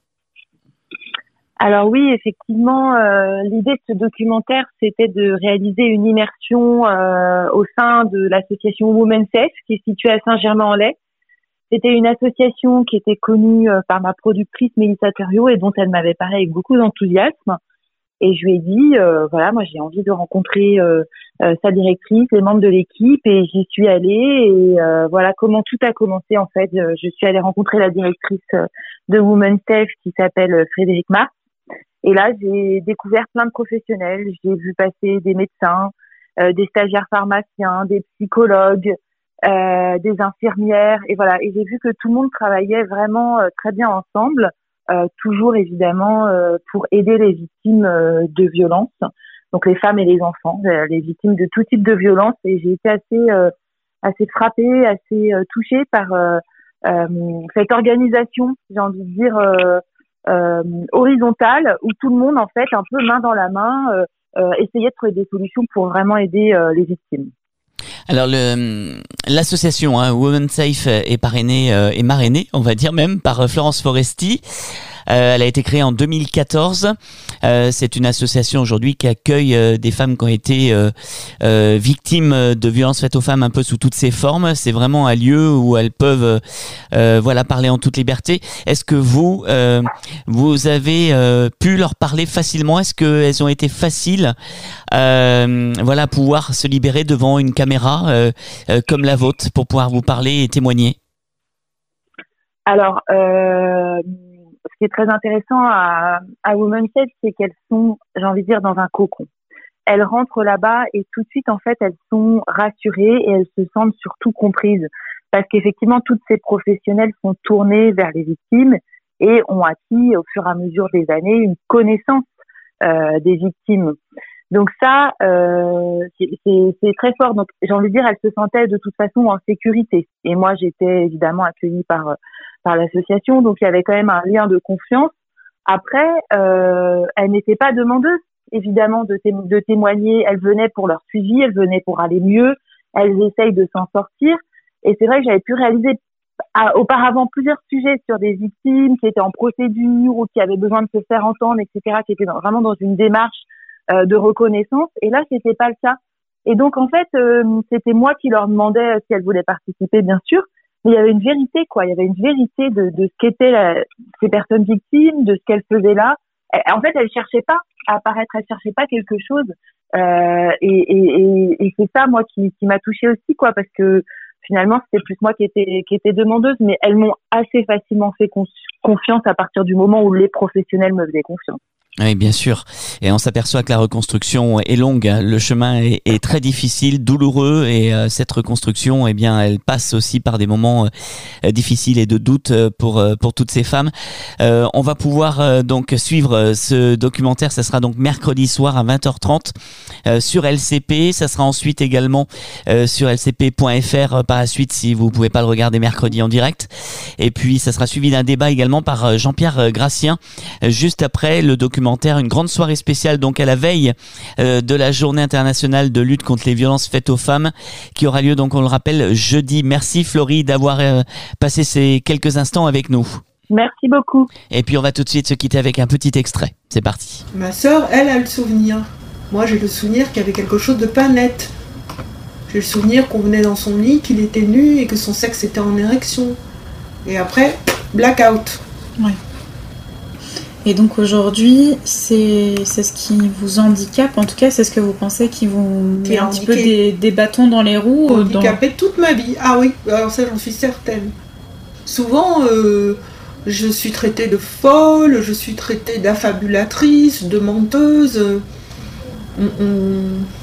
Alors oui, effectivement, euh, l'idée de ce documentaire, c'était de réaliser une immersion euh, au sein de l'association Women Safe qui est située à Saint-Germain-en-Laye. C'était une association qui était connue par ma productrice Mélissa Thériault et dont elle m'avait parlé avec beaucoup d'enthousiasme. Et je lui ai dit, euh, voilà, moi j'ai envie de rencontrer euh, euh, sa directrice, les membres de l'équipe, et j'y suis allée. Et euh, voilà comment tout a commencé en fait. Je suis allée rencontrer la directrice de Women Safe qui s'appelle Frédéric Marx. Et là, j'ai découvert plein de professionnels. J'ai vu passer des médecins, euh, des stagiaires pharmaciens, des psychologues, euh, des infirmières. Et voilà. Et j'ai vu que tout le monde travaillait vraiment euh, très bien ensemble, euh, toujours évidemment euh, pour aider les victimes euh, de violences. Donc les femmes et les enfants, euh, les victimes de tout type de violence. Et j'ai été assez, euh, assez frappée, assez euh, touchée par euh, euh, cette organisation, j'ai envie de dire. Euh, Euh, horizontale où tout le monde en fait un peu main dans la main euh, euh, essayait de trouver des solutions pour vraiment aider euh, les victimes. Alors le, l'association hein, Women Safe est parrainée euh, et marrainée, on va dire même, par Florence Foresti. Euh, elle a été créée en deux mille quatorze. Euh, c'est une association aujourd'hui qui accueille euh, des femmes qui ont été euh, euh, victimes de violences faites aux femmes un peu sous toutes ses formes. C'est vraiment un lieu où elles peuvent euh, voilà parler en toute liberté. Est-ce que vous euh, vous avez euh, pu leur parler facilement? Est-ce qu'elles ont été faciles euh, voilà pouvoir se libérer devant une caméra euh, euh, comme la vôtre pour pouvoir vous parler et témoigner? Alors euh... ce qui est très intéressant à, à Women Safe, c'est qu'elles sont, j'ai envie de dire, dans un cocon. Elles rentrent là-bas et tout de suite, en fait, elles sont rassurées et elles se sentent surtout comprises. Parce qu'effectivement, toutes ces professionnelles sont tournées vers les victimes et ont acquis, au fur et à mesure des années, une connaissance euh, des victimes. Donc ça, euh, c'est, c'est, c'est très fort. Donc j'ai envie de dire, elles se sentaient de toute façon en sécurité. Et moi, j'étais évidemment accueillie par par l'association, donc il y avait quand même un lien de confiance. Après, euh, elles n'étaient pas demandeuses, évidemment, de, té- de témoigner. Elles venaient pour leur suivi, elles venaient pour aller mieux. Elles essayent de s'en sortir. Et c'est vrai que j'avais pu réaliser à, auparavant plusieurs sujets sur des victimes qui étaient en procédure ou qui avaient besoin de se faire entendre, et cetera, qui étaient dans, vraiment dans une démarche euh, de reconnaissance. Et là, c'était pas le cas. Et donc, en fait, euh, c'était moi qui leur demandais si elles voulaient participer, bien sûr. Mais il y avait une vérité, quoi. Il y avait une vérité de, de ce qu'étaient la, ces personnes victimes, de ce qu'elles faisaient là. Et, en fait, elles cherchaient pas à apparaître, elles cherchaient pas quelque chose. Euh, et, et, et, et c'est ça, moi, qui, qui m'a touchée aussi, quoi, parce que finalement, c'était plus moi qui était, qui était demandeuse, mais elles m'ont assez facilement fait con- confiance à partir du moment où les professionnels me faisaient confiance. Oui, bien sûr. Et on s'aperçoit que la reconstruction est longue. Le chemin est, est très difficile, douloureux, et euh, cette reconstruction, eh bien, elle passe aussi par des moments euh, difficiles et de doute pour euh, pour toutes ces femmes. Euh, on va pouvoir euh, donc suivre euh, ce documentaire. Ça sera donc mercredi soir à vingt heures trente euh, sur L C P. Ça sera ensuite également euh, sur L C P point F R euh, par la suite si vous pouvez pas le regarder mercredi en direct. Et puis ça sera suivi d'un débat également par euh, Jean-Pierre Gracien euh, juste après le documentaire. Une grande soirée spéciale donc à la veille euh, de la journée internationale de lutte contre les violences faites aux femmes qui aura lieu donc on le rappelle jeudi. Merci Florie d'avoir euh, passé ces quelques instants avec nous. Merci beaucoup. Et puis on va tout de suite se quitter avec un petit extrait. C'est parti. Ma sœur, elle a le souvenir. Moi j'ai le souvenir qu'il y avait quelque chose de pas net. J'ai le souvenir qu'on venait dans son lit, qu'il était nu et que son sexe était en érection. Et après, blackout. Ouais. Et donc aujourd'hui, c'est, c'est ce qui vous handicape, en tout cas c'est ce que vous pensez qui vous met un petit peu des, des bâtons dans les roues. Handicapée dans... toute ma vie, ah oui, alors ça j'en suis certaine. Souvent, euh, je suis traitée de folle, je suis traitée d'affabulatrice, de menteuse. On, on...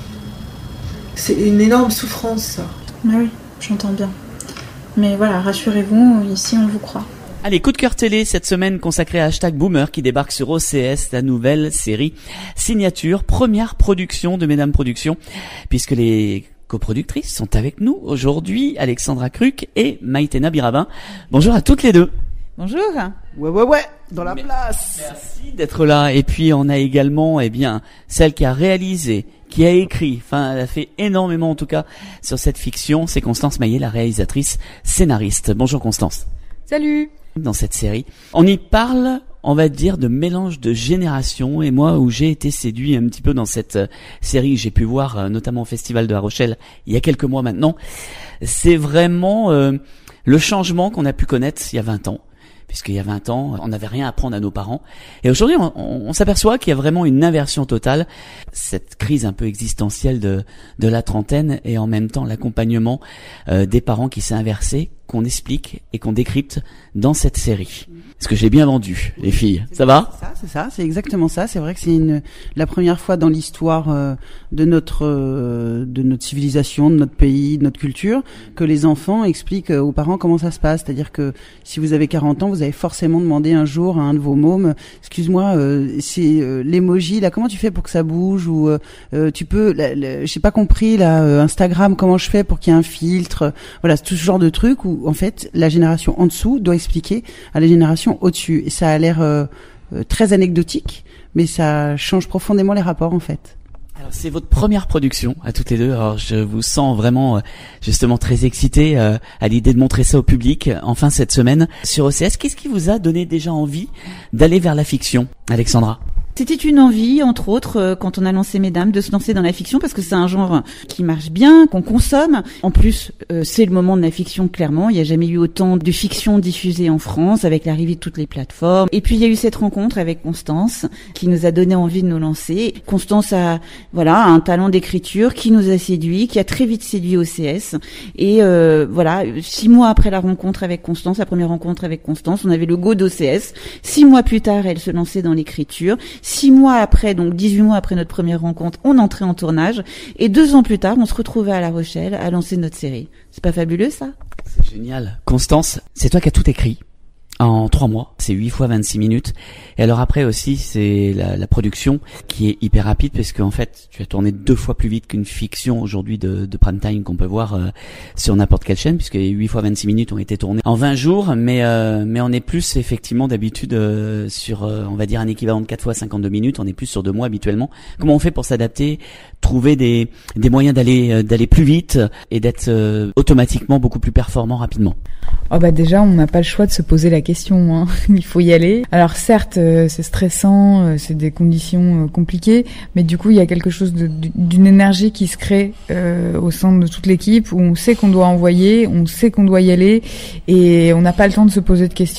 C'est une énorme souffrance ça. Ah oui, j'entends bien. Mais voilà, rassurez-vous, ici on vous croit. Allez, coup de cœur télé cette semaine consacré à Hashtag Boomer qui débarque sur O C S, la nouvelle série Signature, première production de Mesdames Productions, puisque les coproductrices sont avec nous aujourd'hui, Alexandra Cruc et Maïtena Birabin. Bonjour à toutes les deux. Bonjour. Ouais, ouais, ouais, dans la Mais, place. Merci d'être là. Et puis on a également, eh bien, celle qui a réalisé, qui a écrit, enfin, elle a fait énormément en tout cas sur cette fiction, c'est Constance Maillet, la réalisatrice scénariste. Bonjour Constance. Salut. Dans cette série, on y parle, on va dire, de mélange de générations. Et moi, où j'ai été séduit un petit peu dans cette euh, série, j'ai pu voir euh, notamment au Festival de La Rochelle il y a quelques mois maintenant, c'est vraiment euh, le changement qu'on a pu connaître il y a vingt ans. Puisqu'il y a vingt ans, on n'avait rien à apprendre à nos parents. Et aujourd'hui, on, on, on s'aperçoit qu'il y a vraiment une inversion totale. Cette crise un peu existentielle de, de la trentaine et en même temps l'accompagnement euh, des parents qui s'est inversé, qu'on explique et qu'on décrypte dans cette série. Est-ce que j'ai bien vendu, les filles? Ça va? C'est ça, c'est ça, c'est exactement ça. C'est vrai que c'est une, la première fois dans l'histoire euh, de notre euh, de notre civilisation, de notre pays, de notre culture, que les enfants expliquent aux parents comment ça se passe. C'est-à-dire que si vous avez quarante ans, vous avez forcément demandé un jour à un de vos mômes, excuse-moi, euh, c'est euh, l'emoji là, comment tu fais pour que ça bouge? Ou euh, tu peux, la, la, j'ai pas compris là, euh, Instagram, comment je fais pour qu'il y ait un filtre? Voilà, c'est tout ce genre de trucs où en fait la génération en dessous doit expliquer à la génération au-dessus. Et ça a l'air euh, euh, très anecdotique, mais ça change profondément les rapports en fait. Alors c'est votre première production à toutes les deux. Alors je vous sens vraiment euh, justement très excitée euh, à l'idée de montrer ça au public euh, enfin cette semaine sur O C S. Qu'est-ce qui vous a donné déjà envie d'aller vers la fiction, Alexandra? C'était une envie, entre autres, euh, quand on a lancé Mesdames, de se lancer dans la fiction, parce que c'est un genre qui marche bien, qu'on consomme. En plus, euh, c'est le moment de la fiction, clairement. Il n'y a jamais eu autant de fiction diffusée en France, avec l'arrivée de toutes les plateformes. Et puis, il y a eu cette rencontre avec Constance, qui nous a donné envie de nous lancer. Constance a, voilà, un talent d'écriture qui nous a séduit, qui a très vite séduit O C S. Et euh, voilà, six mois après la rencontre avec Constance, la première rencontre avec Constance, on avait le go d'O C S. Six mois plus tard, elle se lançait dans l'écriture. Six mois après, donc dix-huit mois après notre première rencontre, on entrait en tournage. Et deux ans plus tard, on se retrouvait à La Rochelle à lancer notre série. C'est pas fabuleux, ça? C'est génial. Constance, c'est toi qui as tout écrit en trois mois. C'est huit fois vingt-six minutes. Et alors après aussi, c'est la, la production qui est hyper rapide parce qu'en fait, tu as tourné deux fois plus vite qu'une fiction aujourd'hui de, de prime time qu'on peut voir euh, sur n'importe quelle chaîne, puisque huit fois vingt-six minutes ont été tournées en vingt jours. Mais euh, mais on est plus effectivement d'habitude euh, sur, euh, on va dire un équivalent de quatre fois cinquante-deux minutes. On est plus sur deux mois habituellement. Comment on fait pour s'adapter, trouver des des moyens d'aller euh, d'aller plus vite et d'être euh, automatiquement beaucoup plus performant rapidement? Oh bah déjà, on n'a pas le choix de se poser la question, hein. Il faut y aller. Alors certes, euh, c'est stressant, euh, c'est des conditions euh, compliquées, mais du coup, il y a quelque chose de, d'une énergie qui se crée euh, au sein de toute l'équipe, où on sait qu'on doit envoyer, on sait qu'on doit y aller, et on n'a pas le temps de se poser de questions.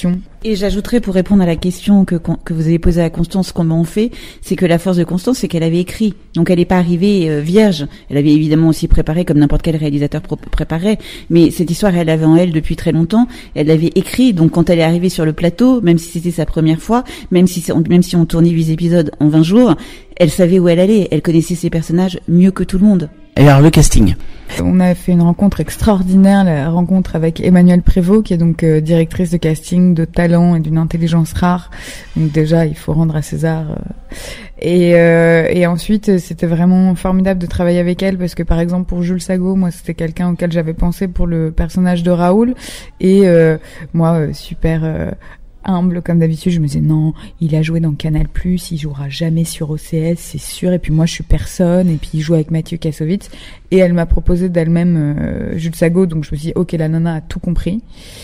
Et j'ajouterais pour répondre à la question que, que vous avez posée à Constance, comment on fait, c'est que la force de Constance, c'est qu'elle avait écrit. Donc elle n'est pas arrivée euh, vierge. Elle avait évidemment aussi préparé, comme n'importe quel réalisateur pro- préparait, mais cette histoire, elle l'avait en elle depuis très longtemps. Elle l'avait écrit, donc quand elle est arrivée sur le plateau, même si c'était sa première fois, même si, même si on tournait huit épisodes en vingt jours, elle savait où elle allait. Elle connaissait ses personnages mieux que tout le monde. Et alors le casting. On a fait une rencontre extraordinaire, la rencontre avec Emmanuelle Prévost, qui est donc euh, directrice de casting, de talent et d'une intelligence rare. Donc déjà, il faut rendre à César. Euh. Et, euh, et ensuite, c'était vraiment formidable de travailler avec elle, parce que par exemple pour Jules Sago, moi c'était quelqu'un auquel j'avais pensé pour le personnage de Raoul, et euh, moi euh, super euh, humble comme d'habitude, je me disais non, il a joué dans Canal plus, il jouera jamais sur O C S, c'est sûr, et puis moi je suis personne, et puis il joue avec Mathieu Kassovitz, et elle m'a proposé d'elle-même euh, Jules Sago, donc je me suis dit ok, la nana a tout compris.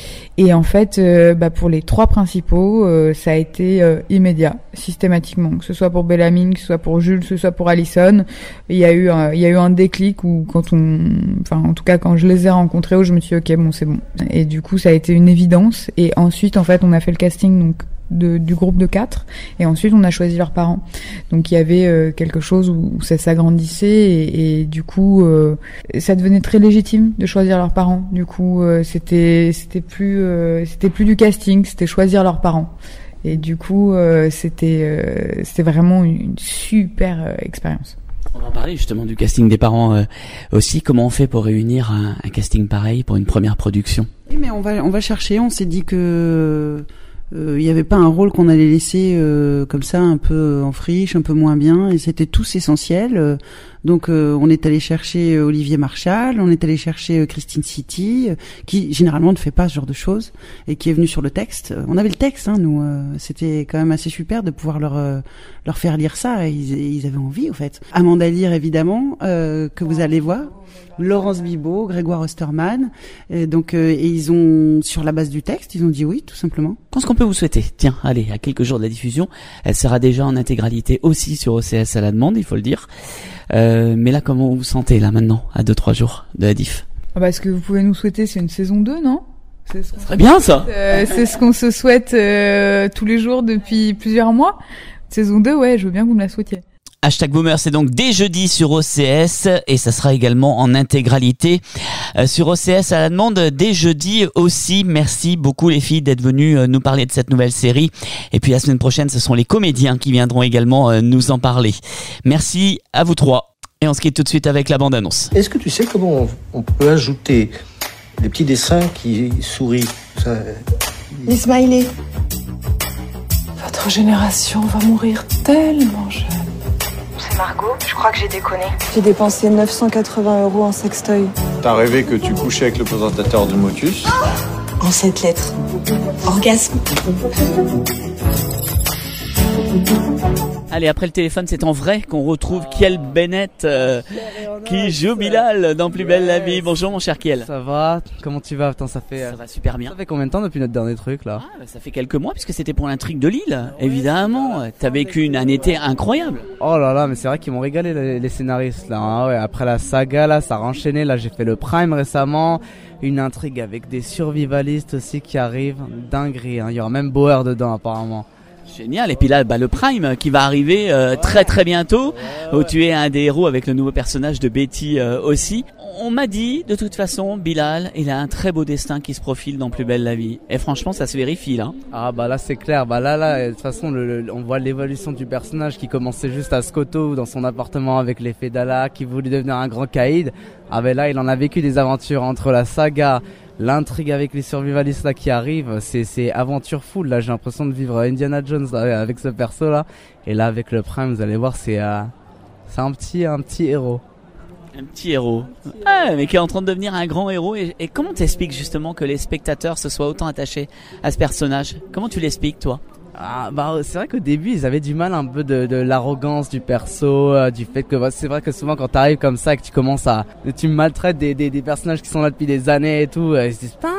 Et en fait, euh, bah pour les trois principaux, euh, ça a été euh, immédiat, systématiquement, que ce soit pour Bellamine, que ce soit pour Jules, que ce soit pour Alison. Il y a eu, un, il y a eu un déclic où quand on, enfin en tout cas quand je les ai rencontrés, où je me suis dit ok bon c'est bon. Et du coup ça a été une évidence. Et ensuite en fait on a fait le casting donc de, du groupe de quatre, et ensuite on a choisi leurs parents. Donc il y avait euh, quelque chose où, où ça s'agrandissait, et, et du coup euh, ça devenait très légitime de choisir leurs parents. Du coup euh, c'était c'était plus euh, c'était plus du casting, c'était choisir leurs parents. Et du coup euh, c'était euh, c'était vraiment une, une super euh, expérience. On va en parler justement du casting des parents euh, aussi. Comment on fait pour réunir un, un casting pareil pour une première production? Oui, mais on va on va chercher. On s'est dit que il euh, n'y avait pas un rôle qu'on allait laisser euh, comme ça un peu en friche, un peu moins bien, et c'était tous essentiels. Euh, donc euh, on est allé chercher Olivier Marchal, on est allé chercher Christine City, euh, qui généralement ne fait pas ce genre de choses, et qui est venue sur le texte. On avait le texte, hein, nous. Euh, c'était quand même assez super de pouvoir leur euh, leur faire lire ça. Et ils, ils avaient envie, au fait. Amanda Lear, évidemment, euh, que vous allez voir. Laurence Bibot, Grégoire Osterman, et donc euh, et ils ont, sur la base du texte, ils ont dit oui, tout simplement. Qu'est-ce qu'on peut vous souhaiter? Tiens, allez, à quelques jours de la diffusion, elle sera déjà en intégralité aussi sur O C S à la demande, il faut le dire. Euh, mais là, comment vous vous sentez là maintenant, à deux trois jours de la diff? Ah bah, ce que vous pouvez nous souhaiter, c'est une saison deux, non? C'est ce ça serait bien ça. Euh, c'est ce qu'on se souhaite euh, tous les jours depuis plusieurs mois. Saison deux, ouais, je veux bien que vous me la souhaitiez. Hashtag Boomer, c'est donc dès jeudi sur O C S, et ça sera également en intégralité euh, sur O C S à la demande dès jeudi aussi. Merci beaucoup les filles d'être venues euh, nous parler de cette nouvelle série. Et puis la semaine prochaine, ce sont les comédiens qui viendront également euh, nous en parler. Merci à vous trois. Et on se quitte tout de suite avec la bande-annonce. Est-ce que tu sais comment on, on peut ajouter des petits dessins qui sourient ça... Les smileys. Votre génération va mourir tellement jeune. C'est Margot, je crois que j'ai déconné. J'ai dépensé neuf cent quatre-vingts euros en sextoy. T'as rêvé que tu couchais avec le présentateur de Motus? En cette lettre. Orgasme. Allez, après le téléphone, c'est en vrai qu'on retrouve Kiel Bennett euh, qui joue Bilal dans Plus belle la vie. Bonjour mon cher Kiel. Ça va? Comment tu vas? Putain, ça fait... Ça va super bien. Ça fait combien de temps depuis notre dernier truc là? Ah, bah, ça fait quelques mois puisque c'était pour l'intrigue de Lille, évidemment. T'as vécu une, un été incroyable. Oh là là, mais c'est vrai qu'ils m'ont régalé les, les scénaristes là. Hein, ouais, après la saga là, ça a enchaîné. Là, j'ai fait le Prime récemment. Une intrigue avec des survivalistes aussi qui arrivent. Dinguerie, hein. Il y aura même Bauer dedans apparemment. Génial. Et puis là, bah, le Prime qui va arriver euh, très très bientôt, ouais, ouais. Où tu es un des héros avec le nouveau personnage de Betty euh, aussi. On m'a dit, de toute façon, Bilal, il a un très beau destin qui se profile dans Plus belle la vie. Et franchement, ça se vérifie là. Ah bah là c'est clair. Bah là là, de toute façon, le, le, on voit l'évolution du personnage qui commençait juste à Skoto dans son appartement avec les Fedala, qui voulait devenir un grand caïd. Ah bah là, il en a vécu des aventures entre la saga, l'intrigue avec les survivalistes là qui arrivent, c'est c'est aventure full là. J'ai l'impression de vivre Indiana Jones là, avec ce perso là. Et là avec le Prime, vous allez voir, c'est euh, c'est un petit un petit héros. Un petit héros. Ah, mais qui est en train de devenir un grand héros. Et, et comment t'expliques justement que les spectateurs se soient autant attachés à ce personnage? Comment tu l'expliques toi? Ah bah c'est vrai qu'au début ils avaient du mal un peu de, de l'arrogance du perso, euh, du fait que bah, c'est vrai que souvent quand t'arrives comme ça et que tu commences à tu maltraites des, des, des personnages qui sont là depuis des années et tout, euh, ils se disent putain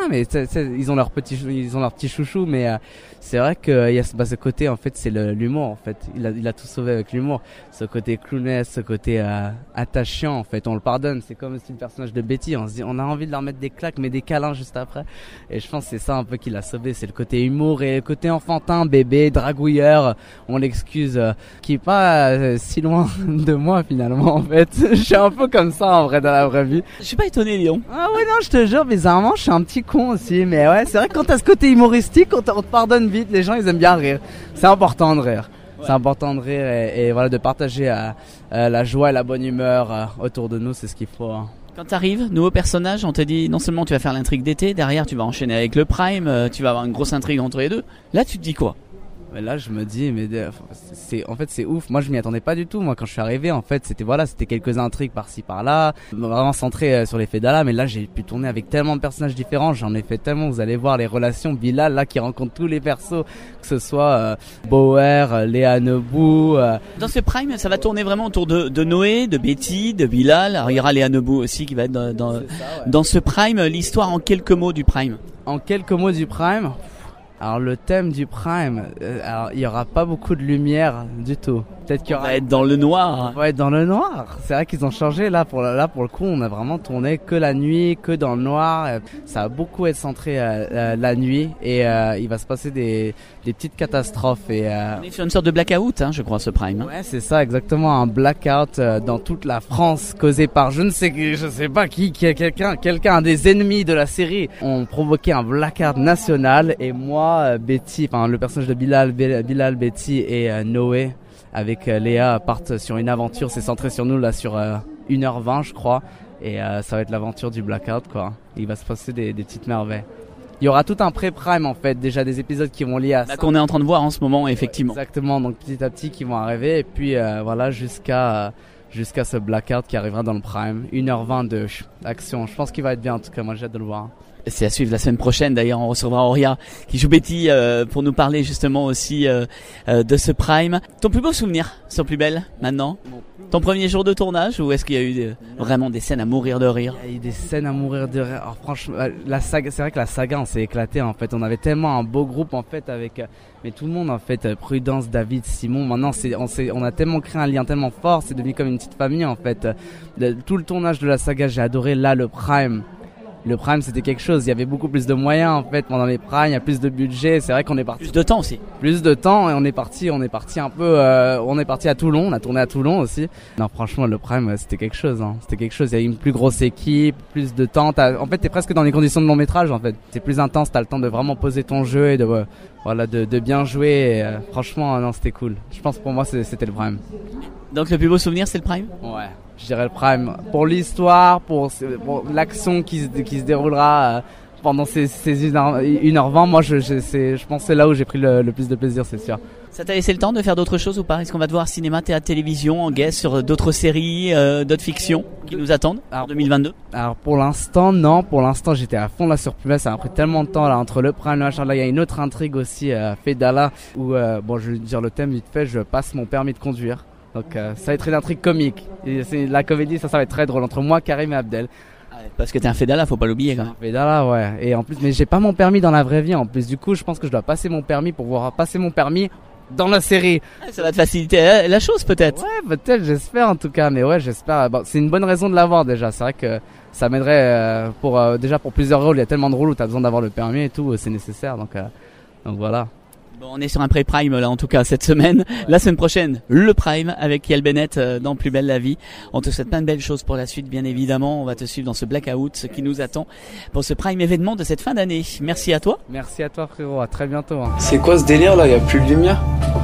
mais c'est, c'est, ils ont leur petit, ils ont leur petit chouchou, mais euh, c'est vrai que il y a ce, bah, ce côté en fait, c'est le, l'humour en fait. Il a, il a tout sauvé avec l'humour. Ce côté clownesque, ce côté euh, attachant en fait. On le pardonne. C'est comme aussi le personnage de Betty. On se dit, on a envie de leur mettre des claques, mais des câlins juste après. Et je pense que c'est ça un peu qui l'a sauvé. C'est le côté humour et le côté enfantin, bébé, dragouilleur. On l'excuse, euh, qui est pas euh, si loin de moi finalement en fait. Je suis un peu comme ça en vrai dans la vraie vie. Je suis pas étonné, Léon. Ah ouais non, je te jure, bizarrement, je suis un petit con aussi. Mais ouais, c'est vrai que quand t'as ce côté humoristique, on te, on te pardonne vite. Les gens, ils aiment bien rire. C'est important de rire. Ouais. C'est important de rire et, et voilà, de partager euh, euh, la joie et la bonne humeur euh, autour de nous, c'est ce qu'il faut. Hein. Quand t'arrives, nouveau personnage, on te dit non seulement tu vas faire l'intrigue d'été, derrière tu vas enchaîner avec le Prime, euh, tu vas avoir une grosse intrigue entre les deux. Là, tu te dis quoi? Mais là, je me dis, mais c'est, en fait, c'est ouf. Moi, je m'y attendais pas du tout. Moi, quand je suis arrivé, en fait, c'était voilà, c'était quelques intrigues par-ci par-là, vraiment centré sur les faits d'Allah. Mais là, j'ai pu tourner avec tellement de personnages différents. J'en ai fait tellement. Vous allez voir les relations. Bilal, là, qui rencontre tous les persos, que ce soit euh, Bauer, Léa Nebou. Euh... Dans ce Prime, ça va tourner vraiment autour de, de Noé, de Betty, de Bilal. Alors, il y aura Léa Nebou aussi qui va être dans, dans, ça, ouais. Dans ce Prime. L'histoire en quelques mots du Prime. En quelques mots du Prime. Alors le thème du Prime, euh, alors il y aura pas beaucoup de lumière du tout. Peut-être qu'il y aura... On va être dans le noir. On va être dans le noir. C'est vrai qu'ils ont changé là pour là pour le coup. On a vraiment tourné que la nuit, que dans le noir. Ça va beaucoup être centré euh, la nuit et euh, il va se passer des des petites catastrophes et. Euh... On est sur une sorte de blackout, hein, je crois, ce Prime. Hein. Ouais, c'est ça, exactement, un blackout euh, dans toute la France causé par je ne sais je sais pas qui, qui quelqu'un, quelqu'un des ennemis de la série ont provoqué un blackout national et moi, Betty, enfin le personnage de Bilal, Bilal, Betty et euh, Noé. Avec euh, Léa partent sur une aventure, c'est centré sur nous là sur euh, une heure vingt je crois et euh, ça va être l'aventure du blackout quoi. Il va se passer des, des petites merveilles. Il y aura tout un pré-prime en fait, déjà des épisodes qui vont lier à ça. Là qu'on est en train de voir en ce moment effectivement. Ouais, exactement, donc petit à petit qui vont arriver et puis euh, voilà jusqu'à euh, jusqu'à ce blackout qui arrivera dans le prime. une heure vingt de action, je pense qu'il va être bien en tout cas, moi j'ai hâte de le voir. C'est à suivre la semaine prochaine. D'ailleurs, on recevra Auria qui joue Betty euh, pour nous parler justement aussi euh, euh, de ce Prime. Ton plus beau souvenir sur Plus Belle maintenant? Ton premier jour de tournage ou est-ce qu'il y a eu des, vraiment des scènes à mourir de rire? Il y a eu des scènes à mourir de rire. Alors franchement, la saga, c'est vrai que la saga, on s'est éclaté en fait. On avait tellement un beau groupe en fait avec, mais tout le monde en fait, Prudence, David, Simon. Maintenant, c'est, on s'est, on a tellement créé un lien tellement fort, c'est devenu comme une petite famille en fait. Le, tout le tournage de la saga, j'ai adoré. Là, le Prime. Le Prime, c'était quelque chose. Il y avait beaucoup plus de moyens en fait pendant les Primes. Il y a plus de budget. C'est vrai qu'on est parti. Plus de temps aussi. Plus de temps et on est parti. On est parti un peu. Euh, on est parti à Toulon. On a tourné à Toulon aussi. Non, franchement, le Prime, c'était quelque chose. Hein. C'était quelque chose. Il y a eu une plus grosse équipe, plus de temps. T'as... En fait, t'es presque dans les conditions de long métrage. En fait, c'est plus intense. T'as le temps de vraiment poser ton jeu et de euh, voilà de, de bien jouer. Et, euh, franchement, non, c'était cool. Je pense pour moi, c'était le Prime. Donc le plus beau souvenir, c'est le Prime? Ouais. Je dirais le Prime pour l'histoire, pour, pour l'action qui se, qui se déroulera euh, pendant ces, ces une heure vingt. Moi, je, je, c'est, je pense que c'est là où j'ai pris le, le plus de plaisir, c'est sûr. Ça t'a laissé le temps de faire d'autres choses ou pas? Est-ce qu'on va te voir cinéma, théâtre, télévision, en guest sur d'autres séries, euh, d'autres fictions qui nous attendent en deux mille vingt-deux? Alors pour l'instant, non. Pour l'instant, j'étais à fond là sur Plus Belle. Ça a pris tellement de temps là entre le Prime, le machin. Là, il y a une autre intrigue aussi, euh, fait d'Allah, où euh, bon, je vais dire le thème vite fait. Je passe mon permis de conduire. Donc euh, ça va être une intrigue comique. Et c'est la comédie, ça, ça va être très drôle entre moi, Karim et Abdel. Parce que t'es un Fedala, faut pas l'oublier quand même. Fedala, ouais. Et en plus, mais j'ai pas mon permis dans la vraie vie. En plus, du coup, je pense que je dois passer mon permis pour pouvoir passer mon permis dans la série. Ça va te faciliter la chose peut-être. Ouais, peut-être, j'espère en tout cas. Mais ouais, j'espère. Bon, c'est une bonne raison de l'avoir déjà. C'est vrai que ça m'aiderait euh, pour euh, déjà pour plusieurs rôles. Il y a tellement de rôles où t'as besoin d'avoir le permis et tout. C'est nécessaire. Donc, euh, donc voilà. Bon, on est sur un pré-prime là en tout cas cette semaine. La semaine prochaine, le Prime avec Yael Bennett dans Plus Belle la Vie. On te souhaite plein de belles choses pour la suite bien évidemment. On va te suivre dans ce blackout, ce qui nous attend pour ce Prime événement de cette fin d'année. Merci à toi. Merci à toi frérot, à très bientôt. Hein. C'est quoi ce délire là? Il n'y a plus de lumière.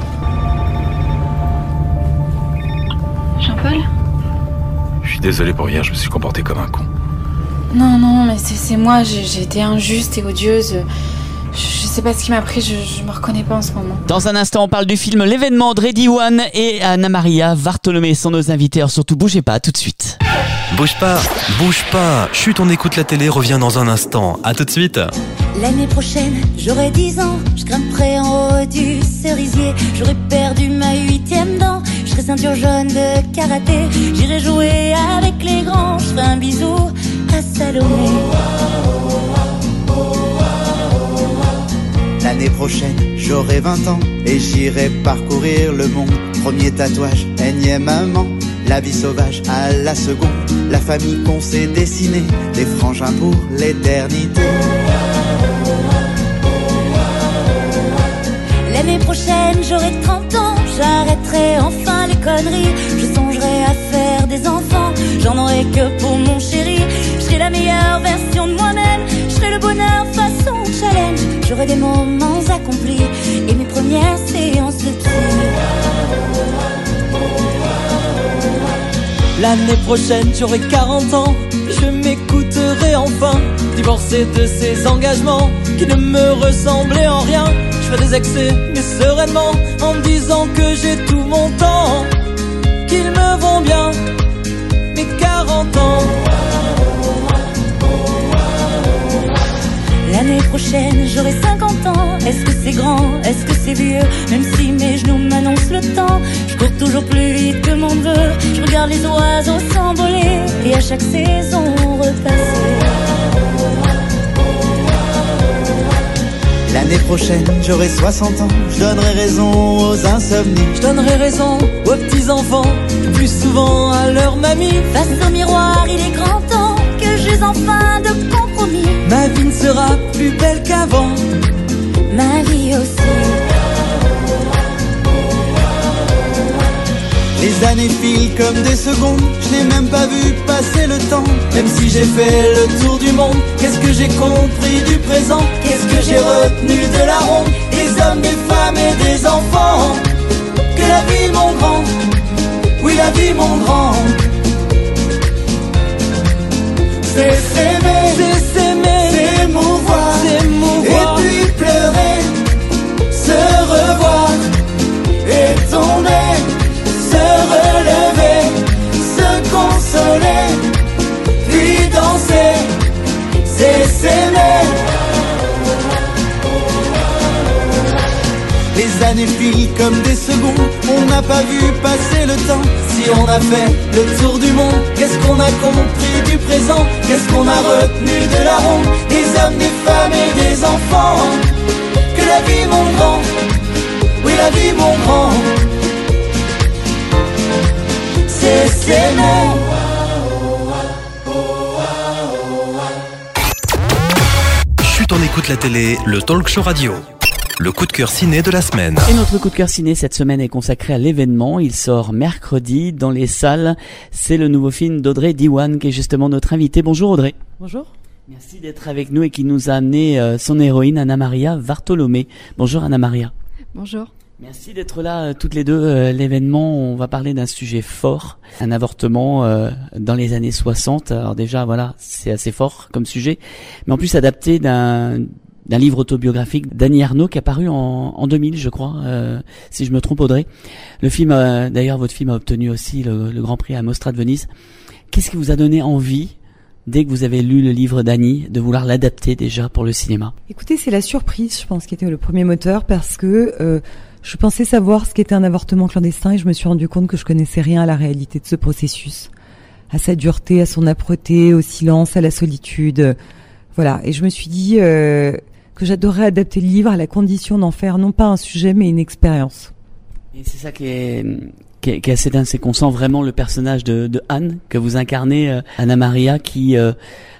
Jean-Paul? Je suis désolé pour hier, je me suis comporté comme un con. Non, non, mais c'est, c'est moi, j'ai, j'ai été injuste et odieuse. Je sais pas ce qui m'a pris, je, je me reconnais pas en ce moment. Dans un instant, on parle du film L'événement de Ready One et Anna Maria Vartolomé sont nos invités. Alors surtout, bougez pas, tout de suite. Bouge pas, bouge pas. Chut, on écoute la télé, revient dans un instant. À tout de suite. L'année prochaine, j'aurai dix ans. Je grimperai en haut du cerisier. J'aurai perdu ma huitième dent. Je serai ceinture jaune de karaté. J'irai jouer avec les grands. Je ferai un bisou à Salomé. L'année prochaine, j'aurai vingt ans et j'irai parcourir le monde. Premier tatouage, énième amant, la vie sauvage à la seconde, la famille qu'on s'est dessinée, des frangins pour l'éternité. L'année prochaine, j'aurai trente ans, j'arrêterai enfin les conneries. Je songerai à faire des enfants, j'en aurai que pour mon chéri. Je serai la meilleure version de moi-même, je serai le bonheur façon challenge. J'aurai des moments accomplis et mes premières séances de psy. L'année prochaine, j'aurai quarante ans, je m'écouterai enfin, divorcé de ces engagements qui ne me ressemblaient en rien. Je ferai des excès, mais sereinement, en me disant que j'ai tout mon temps, qu'ils me vont bien, mes quarante ans. L'année prochaine, j'aurai cinquante ans. Est-ce que c'est grand? Est-ce que c'est vieux? Même si mes genoux m'annoncent le temps, je cours toujours plus vite que mon neveu. Je regarde les oiseaux s'envoler et à chaque saison repasser. L'année prochaine, j'aurai soixante ans, je donnerai raison aux insomnies. Je donnerai raison aux petits-enfants, plus souvent à leur mamie. Face au miroir, il est grand temps que j'aie enfin de compromis. Ma vie ne sera plus belle qu'avant, ma vie aussi. Les années filent comme des secondes, je n'ai même pas vu passer le temps. Même si j'ai fait le tour du monde, qu'est-ce que j'ai compris du présent? Qu'est-ce que j'ai retenu de la ronde? Des hommes, des femmes et des enfants. Que la vie mon grand, oui la vie mon grand. C'est s'aimer, c'est s'aimer, s'émouvoir, s'émouvoir, et puis pleurer, se revoir et tomber, se relever, se consoler, puis danser, c'est s'aimer. Les années filent comme des secondes, on n'a pas vu passer le temps. Si on a fait le tour du monde, qu'est-ce qu'on a compris du présent? Qu'est-ce qu'on a retenu de la ronde? Des hommes, des femmes et des enfants. Que la vie mon grand, oui la vie mon grand, c'est s'aimer. Chut, on écoute la télé, le talk show radio. Le coup de cœur ciné de la semaine. Et notre coup de cœur ciné cette semaine est consacré à l'événement. Il sort mercredi dans les salles. C'est le nouveau film d'Audrey Diwan qui est justement notre invitée. Bonjour Audrey. Bonjour. Merci d'être avec nous et qui nous a amené euh, son héroïne Anna Maria Vartolomé. Bonjour Anna Maria. Bonjour. Merci d'être là euh, toutes les deux. Euh, l'événement, on va parler d'un sujet fort, un avortement euh, dans les années soixante. Alors déjà voilà, c'est assez fort comme sujet, mais en plus adapté d'un d'un livre autobiographique d'Annie Ernaux qui a paru en, en deux mille, je crois, euh, si je me trompe Audrey. Le film, euh, d'ailleurs votre film a obtenu aussi le, le Grand Prix à Mostra de Venise. Qu'est-ce qui vous a donné envie, dès que vous avez lu le livre d'Annie, de vouloir l'adapter déjà pour le cinéma? Écoutez, c'est la surprise, je pense, qui était le premier moteur, parce que euh, je pensais savoir ce qu'était un avortement clandestin et je me suis rendu compte que je connaissais rien à la réalité de ce processus, à sa dureté, à son âpreté, au silence, à la solitude. Euh, voilà, et je me suis dit euh, que j'adorerais adapter le livre à la condition d'en faire non pas un sujet mais une expérience. Et c'est ça qui est, qui est, qui est assez dingue, c'est qu'on sent vraiment le personnage de, de Anne que vous incarnez, euh, Anna Maria, qui euh,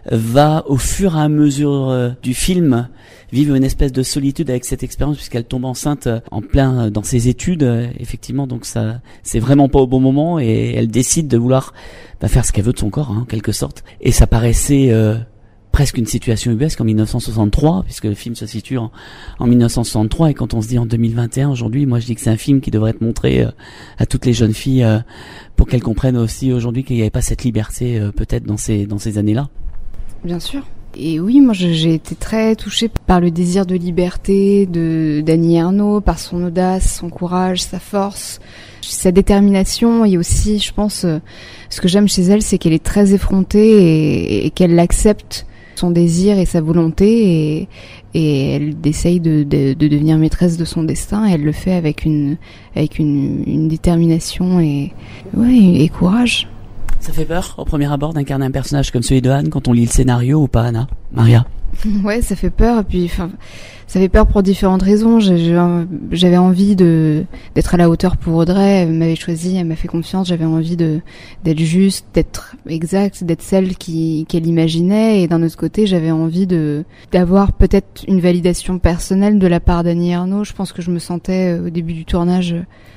va au fur et à mesure euh, du film vivre une espèce de solitude avec cette expérience puisqu'elle tombe enceinte euh, en plein euh, dans ses études, euh, effectivement, donc ça c'est vraiment pas au bon moment et elle décide de vouloir bah, faire ce qu'elle veut de son corps, hein, en quelque sorte. Et ça paraissait euh, presque une situation ubuesque en mille neuf cent soixante-trois, puisque le film se situe en, en mille neuf cent soixante-trois, et quand on se dit en deux mille vingt et un aujourd'hui, moi je dis que c'est un film qui devrait être montré euh, à toutes les jeunes filles euh, pour qu'elles comprennent aussi aujourd'hui qu'il n'y avait pas cette liberté euh, peut-être dans ces dans ces années-là. Bien sûr. Et oui, moi j'ai été très touchée par le désir de liberté de d'Annie Ernaux, par son audace, son courage, sa force, sa détermination, et aussi, je pense, euh, ce que j'aime chez elle, c'est qu'elle est très effrontée et, et qu'elle l'accepte, son désir et sa volonté, et, et elle essaye de, de, de devenir maîtresse de son destin, et elle le fait avec une, avec une, une détermination et, ouais, et courage. Ça fait peur, au premier abord, d'incarner un personnage comme celui de Anne quand on lit le scénario ou pas, Anna? Maria? Ouais, ça fait peur. Et puis, enfin, ça fait peur pour différentes raisons. J'ai, j'avais envie de d'être à la hauteur pour Audrey. Elle m'avait choisi, elle m'a fait confiance. J'avais envie de d'être juste, d'être exacte, d'être celle qui qu'elle imaginait. Et d'un autre côté, j'avais envie de d'avoir peut-être une validation personnelle de la part d'Annie Ernaux. Je pense que je me sentais au début du tournage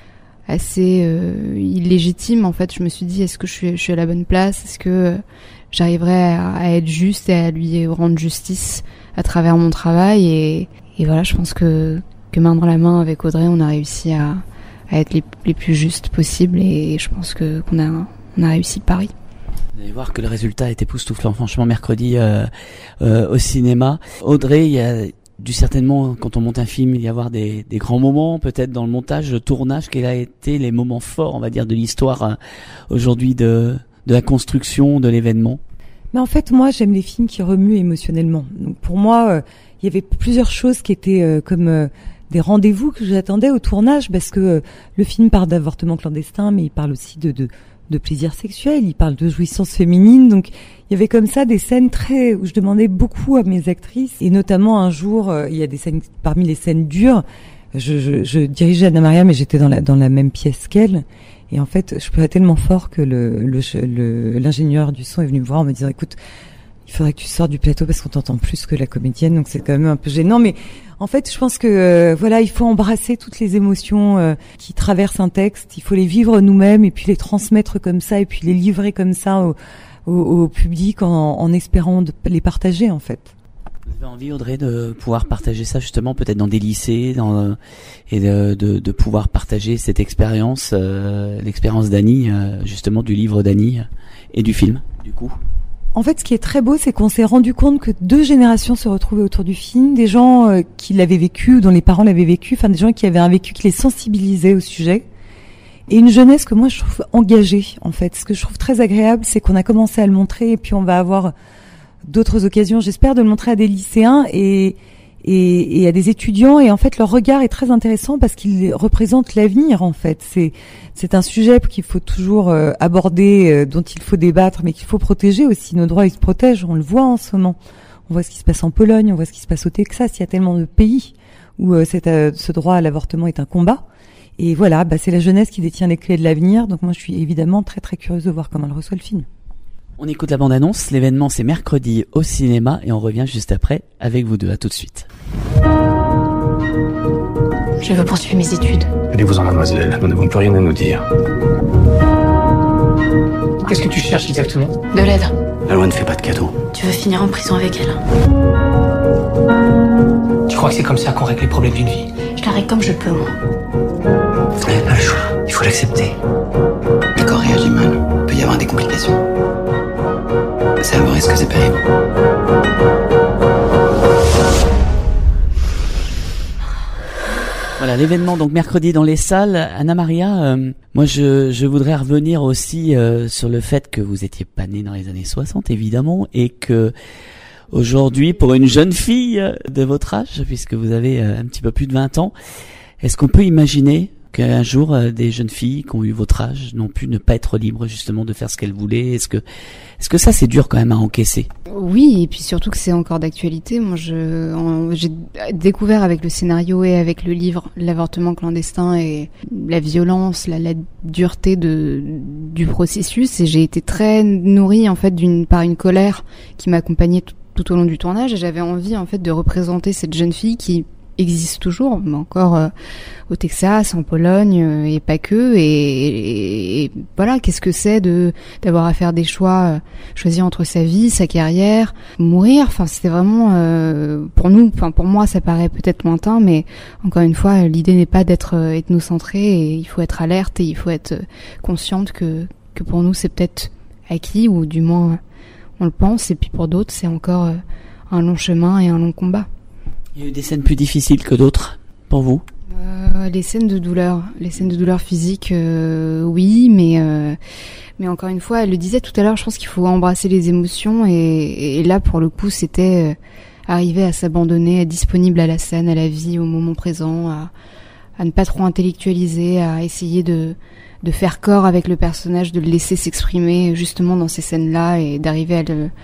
assez euh, illégitime. En fait, je me suis dit, est-ce que je suis je suis à la bonne place? Est-ce que euh, j'arriverai à, à être juste et à lui rendre justice à travers mon travail, et, et voilà, je pense que, que main dans la main avec Audrey, on a réussi à, à être les, les plus justes possibles, et je pense que qu'on a, on a réussi le pari. Vous allez voir que le résultat est époustouflant, franchement, mercredi euh, euh, au cinéma. Audrey, il y a dû certainement, quand on monte un film, il y avoir des, des grands moments, peut-être dans le montage, le tournage, quels ont été les moments forts, on va dire, de l'histoire euh, aujourd'hui de, de la construction de l'événement? Mais en fait, moi, j'aime les films qui remuent émotionnellement. Donc pour moi, euh, il y avait plusieurs choses qui étaient euh, comme euh, des rendez-vous que j'attendais au tournage, parce que euh, le film parle d'avortement clandestin, mais il parle aussi de, de, de plaisir sexuel, il parle de jouissance féminine. Donc il y avait comme ça des scènes très où je demandais beaucoup à mes actrices, et notamment un jour, euh, il y a des scènes parmi les scènes dures. Je, je, je dirigeais Anna Maria, mais j'étais dans la dans la même pièce qu'elle. Et en fait, je pleurais tellement fort que le, le, le, l'ingénieur du son est venu me voir en me disant, écoute, il faudrait que tu sortes du plateau parce qu'on t'entend plus que la comédienne, donc c'est quand même un peu gênant. Mais en fait, je pense que euh, voilà, il faut embrasser toutes les émotions euh, qui traversent un texte. Il faut les vivre nous-mêmes et puis les transmettre comme ça et puis les livrer comme ça au, au, au public en, en espérant de les partager, en fait. Vous avez envie, Audrey, de pouvoir partager ça justement peut-être dans des lycées, dans, euh, et de, de, de pouvoir partager cette expérience, euh, l'expérience d'Annie, euh, justement du livre d'Annie et du film, du coup. En fait, ce qui est très beau, c'est qu'on s'est rendu compte que deux générations se retrouvaient autour du film, des gens euh, qui l'avaient vécu, dont les parents l'avaient vécu, enfin des gens qui avaient un vécu qui les sensibilisait au sujet, et une jeunesse que moi je trouve engagée, en fait. Ce que je trouve très agréable, c'est qu'on a commencé à le montrer, et puis on va avoir d'autres occasions, j'espère, de le montrer à des lycéens et, et, et à des étudiants. Et en fait, leur regard est très intéressant parce qu'il représente l'avenir, en fait. C'est, c'est un sujet qu'il faut toujours euh, aborder, euh, dont il faut débattre, mais qu'il faut protéger aussi. Nos droits, ils se protègent. On le voit en ce moment. On voit ce qui se passe en Pologne, on voit ce qui se passe au Texas. Il y a tellement de pays où euh, cette, euh, ce droit à l'avortement est un combat. Et voilà, bah, c'est la jeunesse qui détient les clés de l'avenir. Donc moi, je suis évidemment très très curieuse de voir comment elle reçoit le film. On écoute la bande-annonce, l'événement c'est mercredi au cinéma et on revient juste après avec vous deux. À tout de suite. Je veux poursuivre mes études. Allez-vous-en, mademoiselle, nous n'avons plus rien à nous dire. Qu'est-ce que tu cherches exactement? De l'aide. La loi ne fait pas de cadeaux. Tu veux finir en prison avec elle? Tu crois que c'est comme ça qu'on règle les problèmes d'une vie? Je la règle comme je peux, moi. Vous n'avez pas le choix, il faut l'accepter. Le corps réagit mal, il peut y avoir des complications. C'est un vrai risque, c'est pénible. Voilà l'événement donc mercredi dans les salles. Anna Maria, euh, moi je, je voudrais revenir aussi euh, sur le fait que vous étiez pas née dans les années soixante évidemment, et que aujourd'hui pour une jeune fille de votre âge, puisque vous avez euh, un petit peu plus de vingt ans, est-ce qu'on peut imaginer qu'un jour euh, des jeunes filles qui ont eu votre âge n'ont pu ne pas être libres justement de faire ce qu'elles voulaient? Est-ce que est-ce que ça c'est dur quand même à encaisser? Oui, et puis surtout que c'est encore d'actualité. Moi, je en, j'ai découvert avec le scénario et avec le livre l'avortement clandestin et la violence, la, la dureté de du processus, et j'ai été très nourrie en fait d'une par une colère qui m'accompagnait tout, tout au long du tournage, et j'avais envie en fait de représenter cette jeune fille qui existe toujours, mais encore euh, au Texas, en Pologne, euh, et pas que. Et, et, et voilà, qu'est-ce que c'est de d'avoir à faire des choix, euh, choisir entre sa vie, sa carrière, mourir. Enfin, c'était vraiment euh, pour nous, enfin pour moi, ça paraît peut-être lointain, mais encore une fois, l'idée n'est pas d'être euh, ethnocentré, et il faut être alerte et il faut être euh, consciente que que pour nous c'est peut-être acquis, ou du moins on le pense, et puis pour d'autres c'est encore euh, un long chemin et un long combat. Il y a eu des scènes plus difficiles que d'autres, pour vous? euh, Les scènes de douleur, les scènes de douleur physique, euh, oui, mais euh, mais encore une fois, elle le disait tout à l'heure, je pense qu'il faut embrasser les émotions, et, et là, pour le coup, c'était euh, arriver à s'abandonner, être disponible à la scène, à la vie, au moment présent, à, à ne pas trop intellectualiser, à essayer de de faire corps avec le personnage, de le laisser s'exprimer justement dans ces scènes-là, et d'arriver à le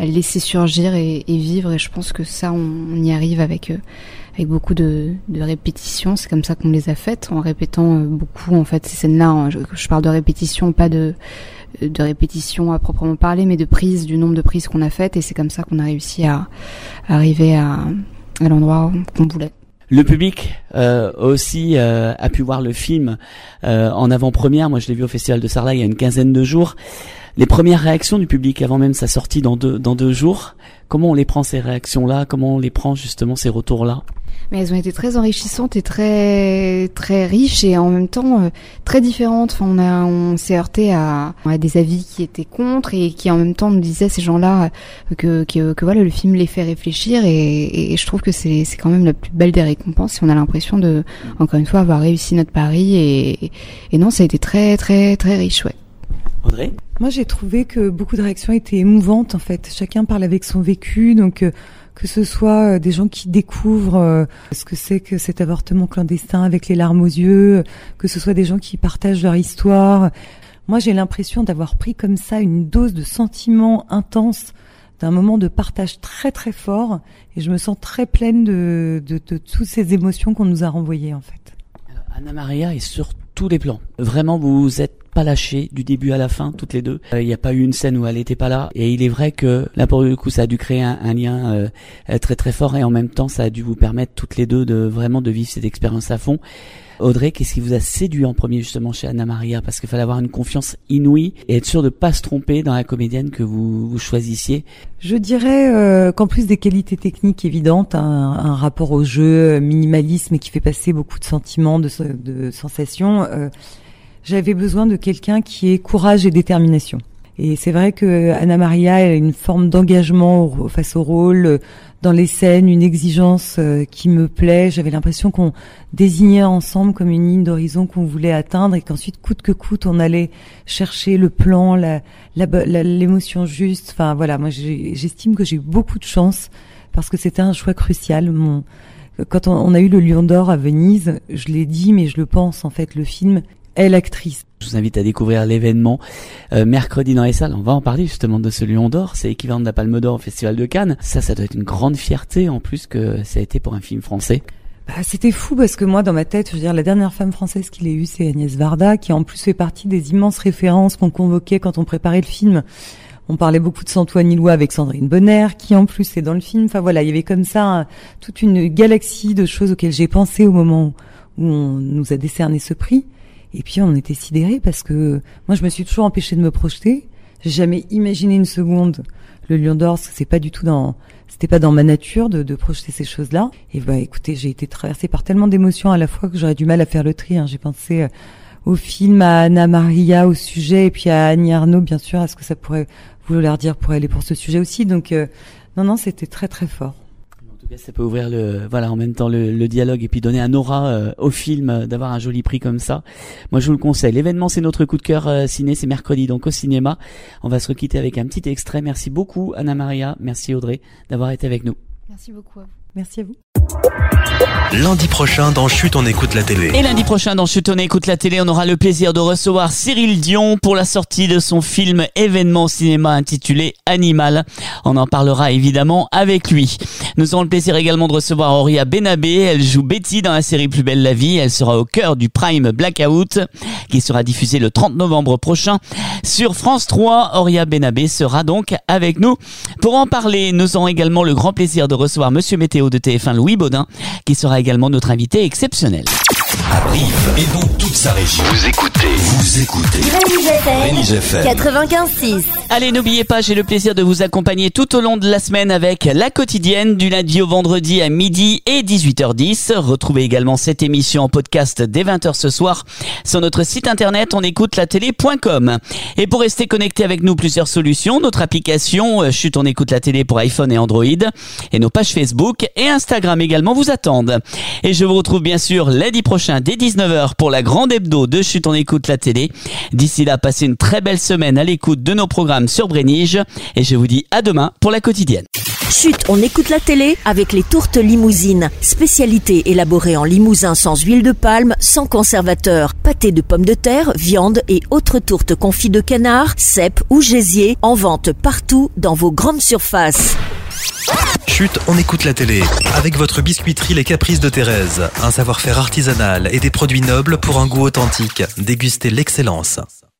à le laisser surgir et, et vivre. Et je pense que ça, on, on y arrive avec, euh, avec beaucoup de, de répétitions. C'est comme ça qu'on les a faites, en répétant euh, beaucoup en fait ces scènes-là. Je, je parle de répétition, pas de de répétition à proprement parler, mais de prise, du nombre de prises qu'on a faites, et c'est comme ça qu'on a réussi à, à arriver à, à l'endroit qu'on voulait. Le public euh, aussi euh, a pu voir le film euh, en avant-première. Moi, je l'ai vu au Festival de Sarlat il y a une quinzaine de jours. Les premières réactions du public avant même sa sortie dans deux, dans deux jours, comment on les prend ces réactions-là? Comment on les prend justement ces retours-là? Mais elles ont été très enrichissantes et très très riches et en même temps euh, très différentes. Enfin, on a on s'est heurté à, à des avis qui étaient contre et qui en même temps nous disaient, ces gens-là, euh, que, que que voilà, le film les fait réfléchir, et, et je trouve que c'est c'est quand même la plus belle des récompenses. Et on a l'impression de, encore une fois, avoir réussi notre pari, et et non, ça a été très très très riche, ouais. Audrey? Moi, j'ai trouvé que beaucoup de réactions étaient émouvantes, en fait. Chacun parle avec son vécu, donc euh, que ce soit euh, des gens qui découvrent euh, ce que c'est que cet avortement clandestin avec les larmes aux yeux, que ce soit des gens qui partagent leur histoire. Moi, j'ai l'impression d'avoir pris comme ça une dose de sentiments intenses, d'un moment de partage très très fort, et je me sens très pleine de, de, de toutes ces émotions qu'on nous a renvoyées, en fait. Alors, Anna Maria est sur tous les plans. Vraiment, vous êtes pas lâchés du début à la fin, toutes les deux. Il euh, n'y a pas eu une scène où elle était pas là. Et il est vrai que là, pour le coup, ça a dû créer un, un lien euh, très très fort, et en même temps, ça a dû vous permettre toutes les deux de vraiment de vivre cette expérience à fond. Audrey, qu'est-ce qui vous a séduit en premier justement chez Anna Maria? Parce qu'il fallait avoir une confiance inouïe et être sûr de pas se tromper dans la comédienne que vous, vous choisissiez. Je dirais euh, qu'en plus des qualités techniques évidentes, un, un rapport au jeu minimaliste mais qui fait passer beaucoup de sentiments, de, de sensations, euh, j'avais besoin de quelqu'un qui ait courage et détermination. Et c'est vrai que Anna Maria a une forme d'engagement face au rôle, dans les scènes, une exigence qui me plaît. J'avais l'impression qu'on désignait ensemble comme une ligne d'horizon qu'on voulait atteindre, et qu'ensuite, coûte que coûte, on allait chercher le plan, la, la, la, l'émotion juste. Enfin voilà, moi j'ai, j'estime que j'ai eu beaucoup de chance, parce que c'était un choix crucial. Mon, quand on, on a eu le Lion d'Or à Venise, je l'ai dit, mais je le pense, en fait, le film est l'actrice. Je vous invite à découvrir l'événement euh, mercredi dans les salles. On va en parler justement de ce Lion d'Or. C'est l'équivalent de la Palme d'Or au Festival de Cannes. Ça, ça doit être une grande fierté, en plus que ça a été pour un film français. Bah, c'était fou, parce que moi, dans ma tête, je veux dire, la dernière femme française qu'il ait eue, c'est Agnès Varda, qui en plus fait partie des immenses références qu'on convoquait quand on préparait le film. On parlait beaucoup de Santoine Ilois avec Sandrine Bonner, qui en plus est dans le film. Enfin voilà, il y avait comme ça un, toute une galaxie de choses auxquelles j'ai pensé au moment où on nous a décerné ce prix. Et puis on était sidérés, parce que moi je me suis toujours empêchée de me projeter. J'ai jamais imaginé une seconde le Lion d'Or, parce que c'est pas du tout dans, c'était pas dans ma nature de, de projeter ces choses-là. Et bah écoutez, j'ai été traversée par tellement d'émotions à la fois que j'aurais du mal à faire le tri. Hein. J'ai pensé euh, au film, à Anna Maria, au sujet, et puis à Annie Ernaux, bien sûr, à ce que ça pourrait vouloir dire pour elle et pour ce sujet aussi. Donc euh, non, non, c'était très très fort. Ça peut ouvrir le, voilà, en même temps le, le dialogue, et puis donner un aura euh, au film, euh, d'avoir un joli prix comme ça. Moi, je vous le conseille. L'événement, c'est notre coup de cœur euh, ciné, c'est mercredi, donc au cinéma. On va se requitter avec un petit extrait. Merci beaucoup, Anna Maria. Merci, Audrey, d'avoir été avec nous. Merci beaucoup à vous. Merci à vous. Lundi prochain dans Chut, on écoute la télé. Et lundi prochain dans Chut, on écoute la télé, on aura le plaisir de recevoir Cyril Dion pour la sortie de son film événement cinéma intitulé Animal. On en parlera évidemment avec lui. Nous aurons le plaisir également de recevoir Auria Benabé. Elle joue Betty dans la série Plus belle la vie. Elle sera au cœur du Prime Blackout, qui sera diffusé le trente novembre prochain sur France trois. Auria Benabé sera donc avec nous pour en parler. Nous aurons également le grand plaisir de recevoir Monsieur Météo de T F un, Louis Baudin, qui sera également notre invité exceptionnel. À Brive et dans toute sa région. Vous écoutez, vous écoutez. Rémi F M quatre-vingt-quinze six. Allez, n'oubliez pas, j'ai le plaisir de vous accompagner tout au long de la semaine avec La Quotidienne, du lundi au vendredi à midi et dix-huit heures dix. Retrouvez également cette émission en podcast dès vingt heures ce soir sur notre site internet on écoute la télé point com. Et pour rester connecté avec nous, plusieurs solutions. Notre application Chut, on écoute la télé pour iPhone et Android, et nos pages Facebook et Instagram également vous attendent. Et je vous retrouve bien sûr lundi prochain dès dix-neuf heures pour la grande hebdo de Chut, on écoute la télé. D'ici là, passez une très belle semaine à l'écoute de nos programmes sur Brénige, et je vous dis à demain pour La Quotidienne. Chut, on écoute la télé avec les tourtes limousines. Spécialité élaborée en limousin sans huile de palme, sans conservateur. Pâté de pommes de terre, viande et autres tourtes confites de canard, cèpes ou gésier, en vente partout dans vos grandes surfaces. Chut, on écoute la télé. Avec votre biscuiterie Les Caprices de Thérèse. Un savoir-faire artisanal et des produits nobles pour un goût authentique. Dégustez l'excellence.